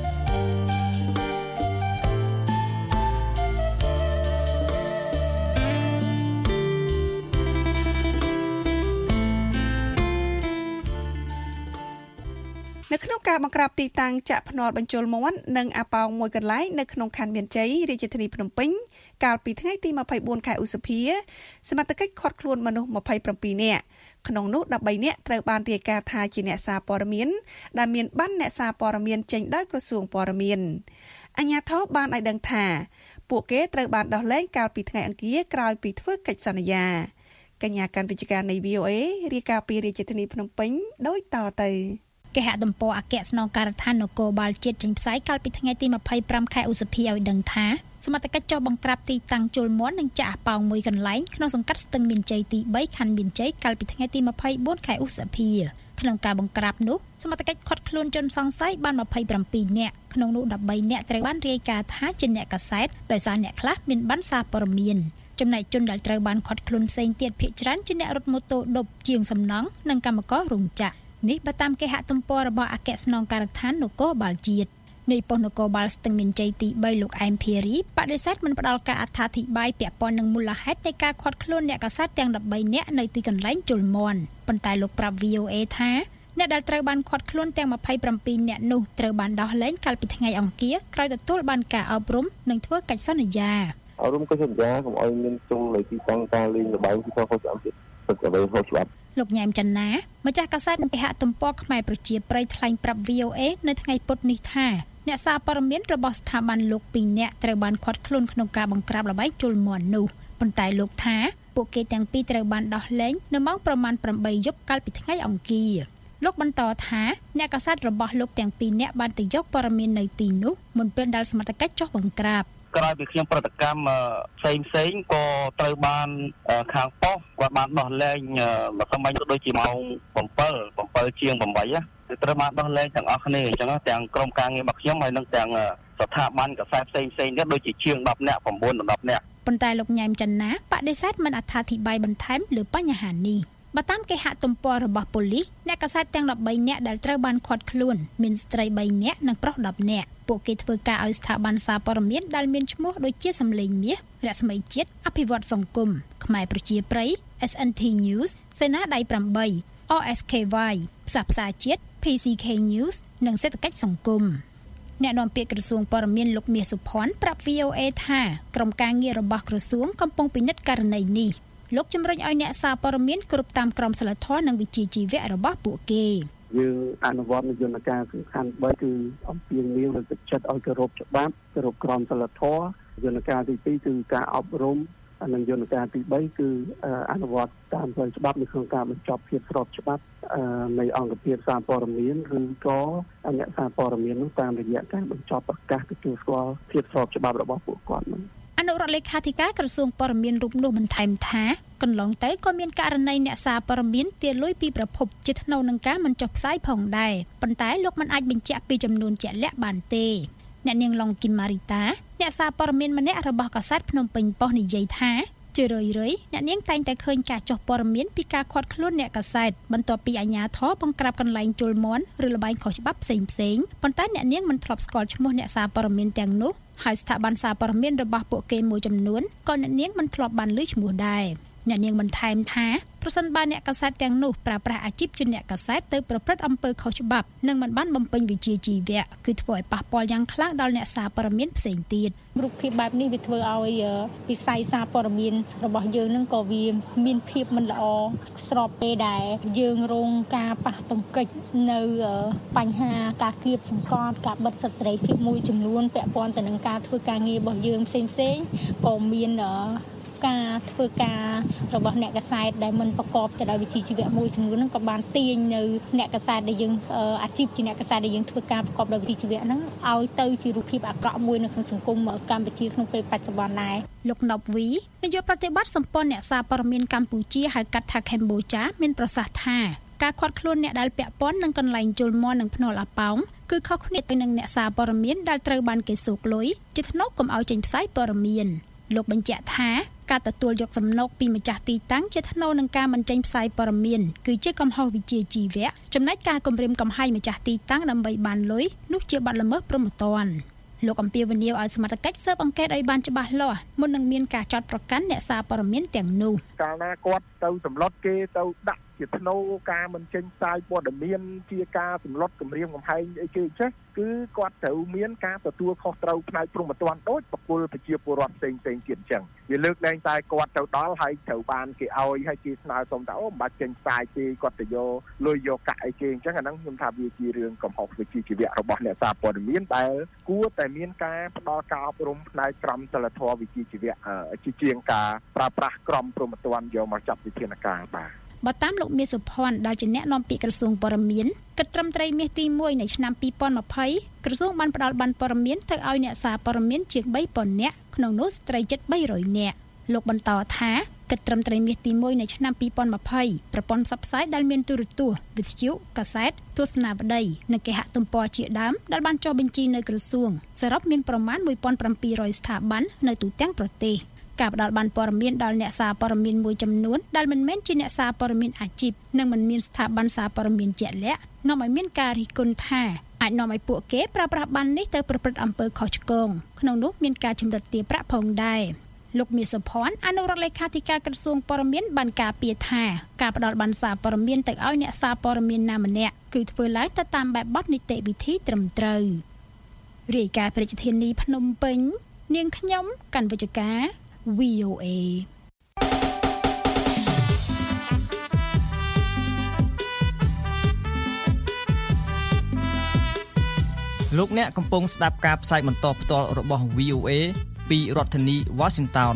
នៅក្នុងការបង្ក្រាបទីតាំងចាក់ភ្នាល់បញ្ជលមាត់និងអាប៉ោងមួយកន្លែងនៅក្នុងខណ្ឌមានជ័យរាជធានីភ្នំពេញកាលពីថ្ងៃទីម្ភៃបួនខែឧសភាសមត្ថកិច្ចឃាត់ខ្លួនមនុស្សម្ភៃប្រាំពីរនាក់ក្នុងនោះដប់បីនាក់ត្រូវបានរាយការណ៍ថាជាអ្នកសារព័ត៌មានដែលមានប័ណ្ណអ្នកសារព័ត៌មានចេញដោយក្រសួងព័ត៌មានអាជ្ញាធរបានឲ្យដឹងថាពួកគេត្រូវបានដោះលែងកាលពីថ្ងៃអង្គារក្រោយពីធ្វើកិច្ចសន្យាកញ្ញាកាន់វិទ្យការនៃ វី អូ เอ រាយការណ៍ពីរាជធានីភ្នំពេញដូចតទៅគេហទំព័រអគ្គស្នងការដ្ឋាននគរបាលជាតិចេញផ្សាយកាលពីថ្ងៃទីម្ភៃប្រាំខែឧសភាឲ្យដឹងថាសមត្ថកិច្ចចុះបង្ក្រាបទីតាំងជលមាត់និងចាក់ប៉ោងមួយកន្លែងក្នុងសង្កាត់ស្ទឹងមានជ័យទីបីខណ្ឌមានជ័យកាលពីថ្ងៃទីម្ភៃបួនខែឧសភាក្នុងការបង្ក្រាបនោះសមត្ថកិច្ចឃាត់ខ្លួនជនសង្ស័យបានម្ភៃប្រាំពីរនាក់ក្នុងនោះដប់បីនាក់ត្រូវបានរាយការណ៍ថាជាអ្នកកាសែតដោយសារអ្នកខ្លះមានប័ណ្ណសារព័ត៌មានចំណែកជនដែលត្រូវបានឃាត់ខ្លួនផ្សេងទៀតភាគច្រើនជាអ្នករត់ម៉ូតូឌុបជាងសំណង់និងកម្មកររោងចក្រនេះបើតាមគេហទំព័ររបស់អគ្គស្នងការដ្ឋាននគរបាលជាតិនៃប៉ុស្តិ៍នគរបាលស្ទឹងមានជ័យទីបីលោកអែមភេរីបដិសេធមិនផ្ដល់ការអត្ថាធិប្បាយពាក់ព័ន្ធនឹងមូលហេតុនៃការឃាត់ខ្លួនអ្នកកាសែតទាំងដប់បីនាក់នៅទីកន្លែងជលមាន់ប៉ុន្តែលោកប្រាប់ វី អូ เอ ថាអ្នកដែលត្រូវបានឃាត់ខ្លួនទាំងម្ភៃប្រាំពីរនាក់នោះត្រូវបានដោះលែងកាលពីថ្ងៃអង្គារក្រោយទទួលបានការអប់រំនិងធ្វើកិច្ចសន្យាអអរុំក៏សន្យាកុំឲ្យមានទងនៅទីតាំងការលេងល្បែងទីខុសច្បាប់ទៀតទឹកអ្វីខុសច្បាប់លោកញ៉ែមចន្ទាម្ចាស់កាសែតនិងគេហទំព័រខ្មែរប្រជាប្រិយថ្លែងប្រាប់ វី អូ អេ នៅថ្ងៃពុធនេះថាអ្នកសារព័ត៌មានរបស់ស្ថាប័នលោកពីរនាក់ត្រូវបានឃាត់ខ្លួនក្នុងការបង្ក្រាបល្បែងជល់មាន់នោះប៉ុន្តែលោកថាពួកគេទាំងពីរត្រូវបានដោះលែងនៅម៉ោងប្រមាណប្រាំបីយប់កាលពីថ្ងៃអង្គារលោកបន្តថាអ្នកកាសែតរបស់លោកទាំងពីរនាក់បានទៅយកព័ត៌មាននៅទីនោះមុនពេលដែលសមត្ថកិច្ចចុះបង្ក្រាបក្រោយពីខ្ញុំប្រតិកម្មផ្សេងផ្សេងក៏ត្រូវបានខាងប៉ុស្តិ៍គាត់បានដោះលែងមកសម្រាប់ដូចជាម៉ោង7ជាង8ណាគឺត្រូវបានដោះលែងទាំងអស់គ្នាអញ្ចឹងទាំងក្រុមការងាររបស់ខ្ញុំហើយនិងទាំងស្ថាប័នកសែតផ្សេងផ្សេងទៀតដូចជាជាងដប់នាក់9ដល់10នាក់ប៉ុន្តែលោកញ៉ែមចន្ទាបដិសេធមិនអត្ថាធិប្បាយបន្ថែមលើបញ្ហានេះបើតាមគេហទំព័ររបស់ប៉ូលីសអ្នកកាសែតទាំង13នាក់ដែលត្រូវបានឃាត់ខ្លួនមានស្ត្រី3នាក់និងប្រុស10នាក់ពួកគេធ្វើការឲ្យស្ថាប័នសារព័ត៌មានដែលមានឈ្មោះដូចជាសំឡេងមាសរស្មីជាតិអភិវឌ្ឍសង្គមខ្មែរប្រជាប្រិយ អេស អិន ទី News សេនាដៃ8 អ អេស កេ វ៉ាយ ផ្សះផ្សាជាតិ ភី ស៊ី ខេ News និងសេដ្ឋកិច្ចសង្គមអ្នកនាំពាក្យក្រសួងព័ត៌មានលោកមាសសុផាន់ប្រាប់ វី អូ អេ ថាក្រុមការងាររបស់ក្រសួងកំពុងពិនិត្យករណីនេះលោកជំរុញឲ្យអ្នកសារព័ត៌មានគ្រប់តាមក្រមសីលធម៌និងវិជ្ជាជីវៈរបស់ពួកគេយើងអនុវត្តនូវយន្តការសំខាន់បីគឺអំពាវនាវលើទឹកចិត្តឲ្យគោរពច្បាប់គោរពក្រមសីលធម៌យន្តការទីពីរគឺការអប់រំនិងយន្តការទី3គឺអនុវត្តតាមផ្លូវច្បាប់នៅក្នុងការបញ្ចប់ភាពស្របច្បាប់នៃអង្គភាពសារព័ត៌មានឬក៏អ្នកសារព័ត៌មាននោះតាមរយៈការបញ្ចប់ប្រកាសទទួលស្គាល់ភាពស្របច្បាប់របស់ពួកគាត់នោះអនុរដ្ឋលេខាធិការក្រសួងព័ត៌មានរូបនោះបន្ថែមថាកន្លងទៅក៏មានករណីអ្នកសារព័ត៌មានទារលុយពីប្រភពជាថ្នូវនឹងការមិនចុះផ្សាយផងដែរប៉ុន្តែលោកមិនអាចបញ្ជាក់ពីចំនួនជាក់លាក់បានទេអ្នកនាងឡុងគីមម៉ារីតាអ្នកសារព័ត៌មានម្នាក់របស់កាសែតភ្នំពេញប៉ុស្តិ៍និយាយថាជារឿយៗអ្នកនាងតែងតែឃើញការចុះព័ត៌មានពីការឃាត់ខ្លួនអ្នកកាសែតបន្ទាប់ពីអាជ្ញាធរបង្ក្រាបកន្លែងជល់មាន់ឬល្បែងខុសច្បាប់ផ្សេងៗប៉ុន្តែអ្នកនាងមិនធ្លាប់ស្គាល់ឈ្មោះអ្នកសារព័ត៌មានទាំងនោះហើយស្ថាប័នសារព័ត៌មានរបស់ពួកគេមួយចំនួនក៏អ្នកនាងមិនធ្លាប់បានឮឈ្មោះដែរអ្នកនាងបន្ថែមថាប្រសិនបើអ្នកកាសែតទាំងនោះប្រើប្រាស់អាជីពជាអ្នកកាសែតទៅប្រព្រឹត្តអំពើខុសច្បាប់និងមិនបានបំពេញវិជ្ជាជីវៈគឺធ្វើឲ្យប៉ះពាល់យ៉ាងខ្លាំងដល់អ្នកសារព័ត៌មានផ្សេងទៀតរូបភាពបែបនេះវាធ្វើឲ្យវិស័យសារព័ត៌មានរបស់យើងនឹងក៏វាមានភាពមិនល្អស្របពេលដែលយើងរងការប៉ះទង្គិចនៅបញ្ហាការគៀបសង្កត់ការបិទសិទ្ធិសេរីភាពមួយចំនួនពាក់ព័ន្ធទៅនឹងការធ្វើការងាររបស់យើងផ្សេងផ្សេងក៏មានការធ្វើការរបស់អ្នកកាសែតដែលមិនប្រកបទៅដោយវិជ្ជាជីវៈមួយចំនួនហ្នឹងក៏បានទាញនៅអ្នកកាសែតដែលយើងអាជីពជាអ្នកកាសែតដែលយើងធ្វើការប្រកបដោយវិជ្ជាជីវៈហ្នឹងឲ្យទៅជារូបភាពអាក្រក់មួយនៅក្នុងសង្គមកម្ពុជាក្នុងពេលបច្ចុប្បន្នដែរលោកណប់វីនាយកប្រតិបត្តិសម្ព័ន្ធអ្នកសារព័ត៌មានកម្ពុជាហៅកាត់ថាកម្ពុជាមានប្រសាសន៍ថាការឃាត់ខ្លួនអ្នកដែលពាក់ព័ន្ធនឹងកន្លែងជល់មាន់និងភ្នាល់អាប៉ោងគឺខុសគ្នាទៅនឹងអ្នកសារព័ត៌មានដែលត្រូវបានគេសូកលុយជាថ្នូរកុំឲ្យចេញផ្សាយព័ត៌មានលោកបញ្ជាក់ថាការទទួលយកសំណូកពីម្ចាស់ទីតាំងជាថ្នូរនឹងការមិនចេញផ្សាយព័ត៌មានគឺជាកំហុសវិជ្ជាជីវៈចំណែកការគំរាមកំហែងម្ចាស់ទីតាំងដើម្បីបានលុយនោះជាបទល្មើសព្រហ្មទណ្ឌលោកអំពាវនាវឲ្យសមត្ថកិច្ចស៊ើបអង្កេតឲ្យបានច្បាស់លាស់មុននឹងមានការចាត់ប្រកាន់អ្នកសារព័ត៌មានទាំងនោះកាលណាគាត់ទៅសម្លុតគេទៅដាក់ជាថ្នូរការមិនចេញផ្សាយព័ត៌មានជាការសម្លុតគម្រាមកំហែងអីគេចេះគឺគាត់ត្រូវមានការទទួលខុសត្រូវផ្នែកព្រហ្មទណ្ឌដូចបកគលប្រជាពលរដ្ឋផ្សេងផ្សេងទៀតអញ្ចឹងវាលើកលែងតែគាត់ទៅដល់ហើយត្រូវបានគេឲ្យហើយគេស្នើសុំថាអូមិនបាច់ចេញផ្សាយទេគាត់ទៅយកលុយយកកាក់អីគេអញ្ចឹងអាហ្នឹងខ្ញុំថាវាជារឿងកំហុសវិជ្ជាជីវៈរបស់អ្នកសារព័ត៌មានដែលគួរតែមានការផ្ដល់ការអប់រំផ្នែកក្រមសីលធម៌វិជ្ជាជីវៈជាជាងការប្រើប្រាស់ក្រមព្រហ្មទណ្ឌយកមកចាត់វិធានការបាទបើតាមលោកមាសសុផាន់ដែលជាអ្នកនាំពាក្យក្រសួងព័ត៌មានគិតត្រឹមត្រីមាសទី1នៃឆ្នាំពីរពាន់ម្ភៃក្រសួងបានផ្ដល់ប័ណ្ណព័ត៌មានទៅឲ្យអ្នកសារព័ត៌មានជាងបីពាន់នាក់ក្នុងនោះស្ត្រីជិតបីរយនាក់លោកបន្តថាគិតត្រឹមត្រីមាសទី1នៃឆ្នាំពីរពាន់ម្ភៃប្រព័ន្ធផ្សព្វផ្សាយដែលមានទូរទស្សន៍វិទ្យុកាសែតទស្សនាវដ្តីនិងគេហទំព័រជាដើមដែលបានចុះបញ្ជីនៅក្រសួងសរុបមានប្រមាណមួយពាន់ប្រាំពីររយស្ថាប័ននៅទូទាំងប្រទេសការផ្ដល់ប័ណ្ណព័ត៌មានដល់អ្នកសារព័ត៌មានមួយចំនួនដែលមិនមែនជាអ្នកសារព័ត៌មានអាជីពនិងមិនមានស្ថាប័នសារព័ត៌មានជាក់លាក់នាំឲ្យមានការរិះគន់ថាអាចនាំឲ្យពួកគេប្រើប្រាស់ប័ណ្ណនេះទៅប្រព្រឹត្តអំពើខុសឆ្គងក្នុងនោះមានការជំរិតទារប្រាក់ផងដែរលោកមាសសុផាន់អនុរដ្ឋលេខាធិការក្រសួងព័ត៌មានបានការពារថាការផ្ដល់ប័ណ្ណសារព័ត៌មានទៅឲ្យអ្នកសារព័ត៌មានណាម្នាក់គឺធ្វើឡើងទៅតាមបែបបទនីតិវិធីត្រឹមត្រូវរាយការណ៍ប្រជាធានីភ្នំពេញនាងខ្ញុំកណ្ឌវិជ្ជការ វី អូ เอលោកអ្នកកំពុងស្ដាប់ការផ្សាយបន្តផ្ទាល់របស់ វី អូ เอ ពីរដ្ឋធានី Washington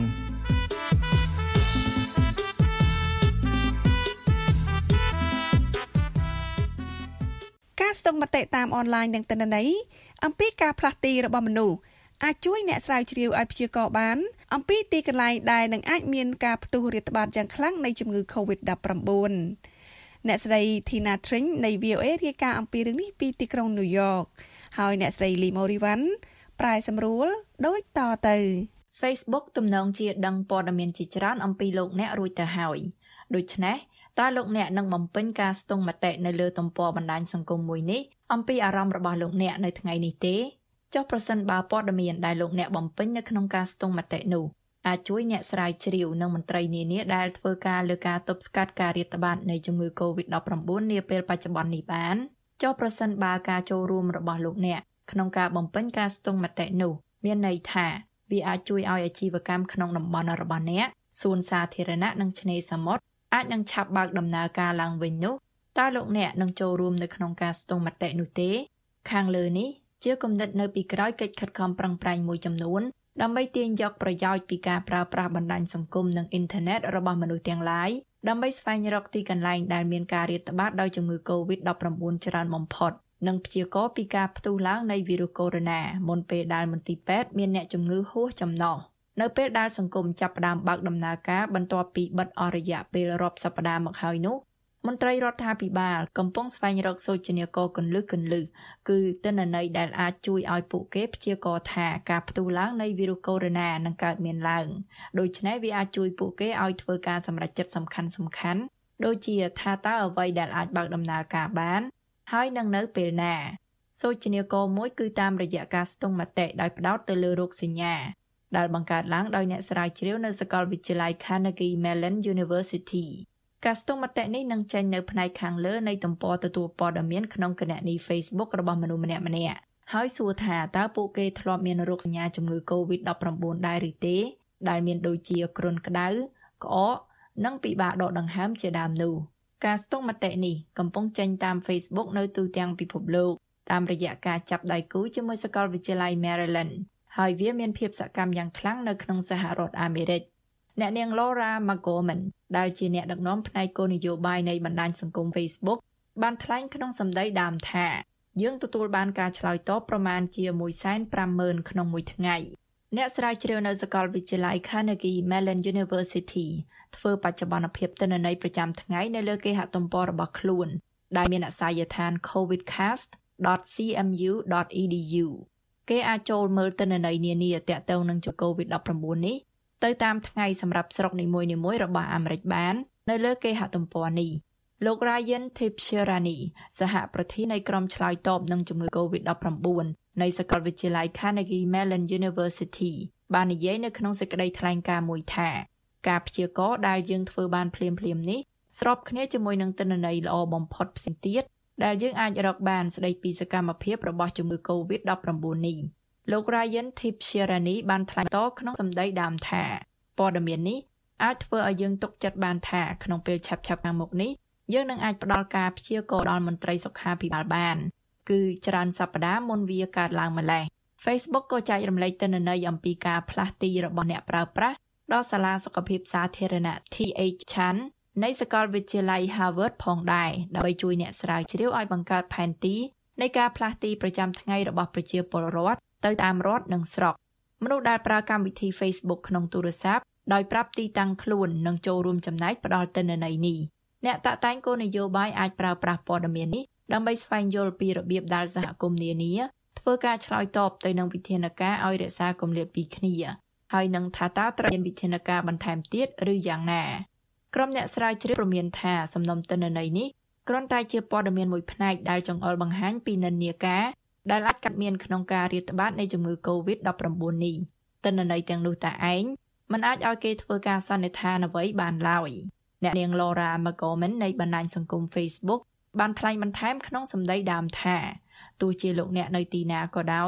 ការស្ទង់មតិតាមអនឡាញនិងទិន្នន័យអំពីការផ្លាស់ទីរបស់មនុស្សអាចជួយអ្នកស្រាវជ្រាវឲ្យព្យាករណ៍បានអំពីទីកន្លែងដែលនឹងអាចមានការផ្ទុះរាតត្បាតយ៉ាងខ្លាំងនៃជំងឺ កូវីដ ដប់ប្រាំបួន អ្នកស្រី Tina Tring នៃ វី អូ เอ រាយការណ៍អំពីរឿងនេះពីទីក្រុង New York ហើយអ្នកស្រី Lee Morivan ប្រែសម្រួលដូចតទៅ Facebook ទំនងជាដឹងព័ត៌មានជាច្រើនអំពីលោកអ្នករួចទៅហើយដូច្នេះតើលោកអ្នកនឹងបំពេញការស្ទង់មតិនៅលើទំព័របណ្ដាញសង្គមមួយនេះអំពីអារម្មណ៍របស់លោកអ្នកនៅថ្ងៃនេះទេចុះប្រសិនបើព័ត៌មានដែលលោកអ្នកបំពេញនៅក្នុងការស្ទង់មតិនោះអាចជួយអ្នកស្រាវជ្រាវនិងមន្ត្រីនានាដែលធ្វើការលើការទប់ស្កាត់ការរាតត្បាតនៃជំងឺ កូវីដ ដប់ប្រាំបួន នាពេលបច្ចុប្បន្ននេះបានចុះប្រសិនបើការចូលរួមរបស់លោកអ្នកក្នុងការបំពេញការស្ទង់មតិនោះមានន័យថាវាអាចជួយឲ្យអាជីវកម្មក្នុងតំបន់របស់អ្នកសួនសាធារណៈនិងឆ្នេរសមុទ្រអាចនឹងឆាប់បើកដំណើរការឡើងវិញនោះតើលោកអ្នកនឹងចូលរួមនៅក្នុងការស្ទង់មតិនោះទេខាងលើនេះជាគំនិតនៅពីក្រោយកិច្ចខិតខំប្រឹងប្រែងមួយចំនួនដើម្បីទាញយកប្រយោជន៍ពីការប្រើប្រាស់បណ្ដាញសង្គមនិងអ៊ីនធឺណិតរបស់មនុស្សទាំងឡាយដើម្បីស្វែងរកទីកន្លែងដែលមានការរាតត្បាតដោយជំងឺ កូវីដ ដប់ប្រាំបួន ច្រើនបំផុតនិងព្យាករណ៍ពីការផ្ទុះឡើងនៃវីរុសកូវីដ មុនពេលដែលមន្ទីរពេទ្យមានអ្នកជំងឺហួសចំណុះនៅពេលដែលសង្គមចាប់ផ្ដើមបើកដំណើរការបន្ទាប់ពីបិទអស់រយៈពេលរាប់សប្តាហ៍មកហើយនោះមន្ត្រីរដ្ឋាភិបាលកំពុងស្វែងរកសូចនាករគន្លឹះគន្លឹះគឺទិន្នន័យដែលអាចជួយឲ្យពួកគេព្យាករណ៍ថាការផ្ទុះឡើងនៃវីរុសកូវីដ នឹងកើតមានឡើងដូច្នេះវាអាចជួយពួកគេឲ្យធ្វើការសម្រេចចិត្តសំខាន់សំខាន់ដូចជាថាតើអ្វីដែលអាចបើកដំណើរការបានហើយនឹងនៅពេលណាសូចនាករមួយគឺតាមរយៈការស្ទង់មតិដោយផ្ដោតទៅលើរោគសញ្ញាដែលបង្កើតឡើងដោយអ្នកស្រាវជ្រាវនៅសាកលវិទ្យាល័យ Carnegie Mellon University ការស្ទង់មតិនេះនឹងចេញនៅផ្នែកខាងលើនៃទំព័រទទួលព័ត៌មានក្នុងគណនី Facebook របស់មនុស្សម្នាក់ម្នាក់ហើយសួរថាតើពួកគេធ្លាប់មានរោគសញ្ញាជំងឺ កូវីដ ដប់ប្រាំបួន ដែរឬទេដែលមានដូចជាគ្រុនក្តៅក្អកនិងពិបាកដកដង្ហើមជាដើមនោះការស្ទង់មតិនេះកំពុងចេញតាម Facebook នៅទូទាំងពិភពលោកតាមរយៈការចាប់ដៃគូជាមួយសាកលវិទ្យាល័យ Maryland ហើយវាមានភាពសកម្មយ៉ាងខ្លាំងនៅក្នុងសហរដ្ឋអាមេរិកអ្នកនាង Laura McGorman ដែលជាអ្នកដឹកនាំផ្នែកគោលនយោបាយនៃបណ្ដាញសង្គម Facebook បានថ្លែងក្នុងសម្ដីដើមថាយើងទទួលបានការឆ្លើយតបប្រមាណជា មួយសែនប្រាំម៉ឺន ក្នុងមួយថ្ងៃអ្នកស្រាវជ្រាវនៅសាកលវិទ្យាល័យ Carnegie Mellon University ធ្វើបច្ចុប្បន្នភាពទិន្នន័យប្រចាំថ្ងៃនៅលើគេហទំព័ររបស់ខ្លួនដែលមានអាសយដ្ឋាន covidcast ដត ซี เอ็ม ยู ដត อี ดี ยู គេអាចចូលមើលទិន្នន័យនានាទាក់ទងនឹងជំងឺ កូវីដ ដប់ប្រាំបួន នេះទៅតាមថ្ងៃសម្រាប់ស្រុកនីមួយៗរបស់អាមេរិកបាននៅលើគេហទំព័រនេះលោក Ryan Teixeira សហប្រធាននៃក្រុមឆ្លើយតបនឹងជំងឺ កូវីដ ដប់ប្រាំបួន នៃសាកលវិទ្យាល័យ Carnegie Mellon University បាននិយាយនៅក្នុងសេចក្តីថ្លែងការណ៍មួយថាការព្យាករណ៍ដែលយើងធ្វើបានភ្លាមៗនេះស្របគ្នាជាមួយនឹងទិន្នន័យល្អបំផុតផ្សេងទៀតដែលយើងអាចរកបានស្តីពីសកម្មភាពរបស់ជំងឺ កូវីដ ដប់ប្រាំបួន នេះលោក Ryan Teixeira បានថ្លែងតក្នុងសម្ដីដើមថាព័ត៌មាននេះអាចធ្វើឲ្យយើងទុកចិត្តបានថាក្នុងពេលឆាប់ៗខាងមុខនេះយើងនឹងអាចផ្ដល់ការព្យាករណ៍ដល់មន្ត្រីសុខាភិបាលបានគឺច្រើនសប្តាហ៍មុនវាកើតឡើងម្ល៉េះ Facebook ក៏ចែករំលែកទិន្នន័យអំពីការផ្លាស់ទីរបស់អ្នកប្រើប្រាស់ដល់សាលាសុខភាពសាធារណៈ ที เอช Chan នៃសាកលវិទ្យាល័យ Harvard ផងដែរដើម្បីជួយអ្នកស្រាវជ្រាវឲ្យបង្កើតផែនទីនៃការផ្លាស់ទីប្រចាំថ្ងៃរបស់ប្រជាពលរដ្ឋទៅតាមរដ្ឋនិងស្រុកមនុស្សដែលប្រើកម្មវិធី Facebook ក្នុងទូរស័ព្ទដោយប្រាប់ទីតាំងខ្លួននិងចូលរួមចំណែកផ្ដល់ទិន្នន័យនេះអ្នកតាក់តែងគោលនយោបាយអាចប្រើប្រាស់ព័ត៌មាននេះដើម្បីស្វែងយល់ពីរបៀបដែលសហគមន៍នានាធ្វើការឆ្លើយតបទៅនឹងវិធានការឲ្យរក្សាគម្លាតពីគ្នាហើយនឹងថាតើត្រូវមានវិធានការបន្ថែមទៀតឬយ៉ាងណាក្រុមអ្នកស្រាវជ្រាវព្រមានថាសំណុំទិន្នន័យនេះគ្រាន់តែជាព័ត៌មានមួយផ្នែកដែលចង្អុលបង្ហាញពីនិន្នាការដែលអាចកាត់មានក្នុងការរាតត្បាតនៃជំងឺ កូវីដ ដប់ប្រាំបួន នេះទិន្នន័យទាំងនោះតែឯងមិនអាចឲ្យគេធ្វើការសន្និដ្ឋានអ្វីបានឡើយអ្នកនាង Laura McGorman នៃបណ្ដាញសង្គម Facebook បានថ្លែងបន្ថែមក្នុងសម្ដីដើមថាទោះជាលោកអ្នកនៅទីណាក៏ដោយ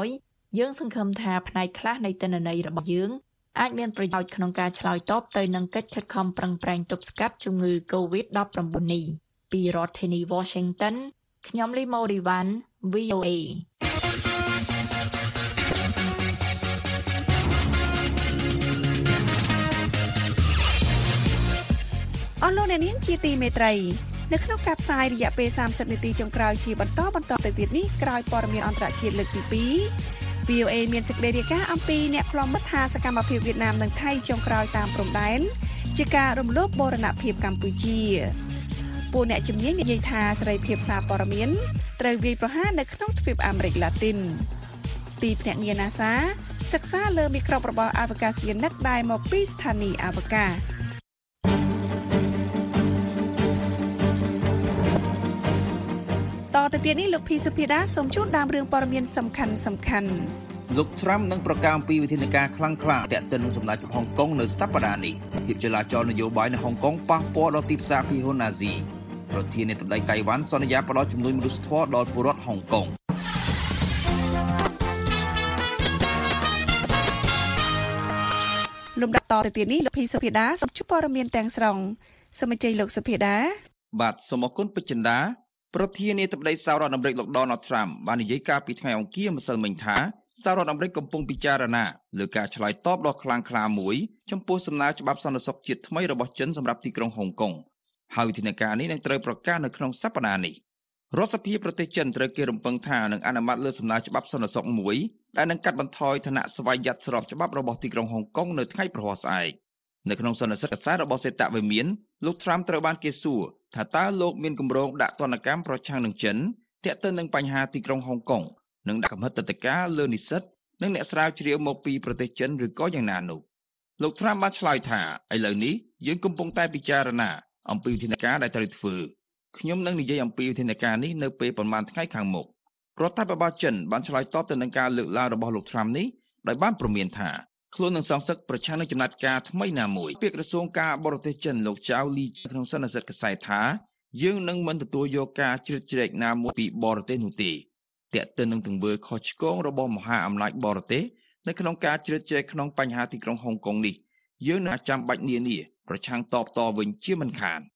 យើងសង្ឃឹមថាផ្នែកខ្លះនៃទិន្នន័យរបស់យើងអាចមានប្រយោជន៍ក្នុងការឆ្លើយតបទៅនឹងកិច្ចខិតខំប្រឹងប្រែងទប់ស្កាត់ជំងឺ កូវីដ ដប់ប្រាំបួន នេះពីរដ្ឋធានី Washington ខ្ញុំលីម៉ូរីវ៉ាន់ វី អូ เอអស់លោកអ្នកនាងជាទីមេត្រីនៅក្នុងការផ្សាយរយៈពេលសាមសិបនាទីចុងក្រោយជាបន្តបន្តទៅទៀតនេះក្រោយព័ត៌មានអន្តរជាតិលើកទីពីរ វី អូ เอ មានសេចក្តីរាយការណ៍អំពីអ្នកខ្លំមើលថាសកម្មភាពវៀតណាមនិងថៃចុងក្រោយតាមព្រំដែនជាការរំលោភបូរណភាពកម្ពុជាពួកអ្នកជំនាញនិយាយថាសេរីភាពសារព័ត៌មានត្រូវវាយប្រហារនៅក្នុងទ្វីបអាមេរិកឡាទីនទីភ្នាក់ងារ NASA សិក្សាលើមីក្រូបរបស់អវកាសយានិកដែលមកពីស្ថានីយ៍អវកាសតទៅទៀតនេះលោកភីសុភាដាសូមជូនដើមរឿងព័ត៌មានសំខាន់សំខាន់លោក Trump នឹងប្រកាសអំពីវិធានការខ្លាំងក្លាទាក់ទិននឹងសម្ដេចហុងកុងនៅសប្តាហ៍នេះភាពចលាចលនយោបាយនៅហុងកុងប៉ះពាល់ដល់ទីផ្សារភីហ៊ុនណាស៊ីប្រធានាធិបតីតៃវ៉ាន់សន្យាផ្តល់ជំនួយមនុស្សធម៌ដល់ពលរដ្ឋហុងកុងលំដាប់តទៅទៀតនេះលោកភីសុភាដាសូមជូនព័ត៌មានទាំងស្រុងសូមអញ្ជើញលោកសុភាដាបាទសូមអរគុណពេជ្រចិន្តាប្រធានាធិបតីសហរដ្ឋអាមេរិកលោក Donald Trump បាននិយាយកាលពីថ្ងៃអង្គារម្សិលមិញថាសហរដ្ឋអាមេរិកកំពុងពិចារណាលើការឆ្លើយតបដ៏ខ្លាំងក្លាមួយចំពោះសំណើច្បាប់សន្តិសុខជាតិថ្មីរបស់ចិនសម្រាប់ទីក្រុងហុងកុងហើយវិធានការនេះនឹងត្រូវប្រកាសនៅក្នុងសប្តាហ៍នេះរដ្ឋសភាប្រទេសចិនត្រូវគេរំពឹងថានឹងអនុម័តលើសំណើច្បាប់សន្តិសុខមួយដែលនឹងកាត់បន្ថយឋានៈស្វ័យយ័តស្របច្បាប់របស់ទីក្រុងហុងកុងនៅថ្ងៃប្រហ័សស្អែកនៅក្នុងសន្និសីទកាសែតរបស់សេតវិមានលោក Trump ត្រូវបានគេសួរថាតើលោកមានគម្រោងដាក់ទណ្ឌកម្មប្រឆាំងនឹងចិនទាក់ទិននឹងបញ្ហាទីក្រុងហុងកុងនិងដាក់កំហិតទណ្ឌកម្មលើនិស្សិតនិងអ្នកស្រាវជ្រាវមកពីប្រទេសចិនឬក៏យ៉ាងណានោះលោក Trump បានឆ្លើយថាឥឡូវនេះយើងកំពុងតែពិចារណាអំពីវិធានការដែលត្រូវធ្វើខ្ញុំនឹងនិយាយអំពីវិធានការនេះនៅពេលប្រហែលថ្ងៃខាងមុខរដ្ឋាភិបាលចិនបានឆ្លើយតបទៅនឹងការលើកឡើងរបស់លោក Trump នេះដោយបានព្រមានថាខ្លួននឹងសងសឹកប្រឆាំងនឹងចំណាត់ការថ្មីណាមួយពាក្យក្រសួងការបរទេសចិនលោកចៅលីក្នុងសន្និសីទកាសែតថាយើងនឹងមិនទទួលយកការជ្រៀតជ្រែកណាមួយពីបរទេសនោះទេទាក់ទិននឹងទង្វើខុសឆ្គងរបស់មហាអំណាចបរទេសនៅក្នុងការជ្រៀតជ្រែកក្នុងបញ្ហាទីក្រុងហុងកុងនេះយើងនឹងចាំបាច់នានាប្រឆាំងតបតវិញជាមិនខាន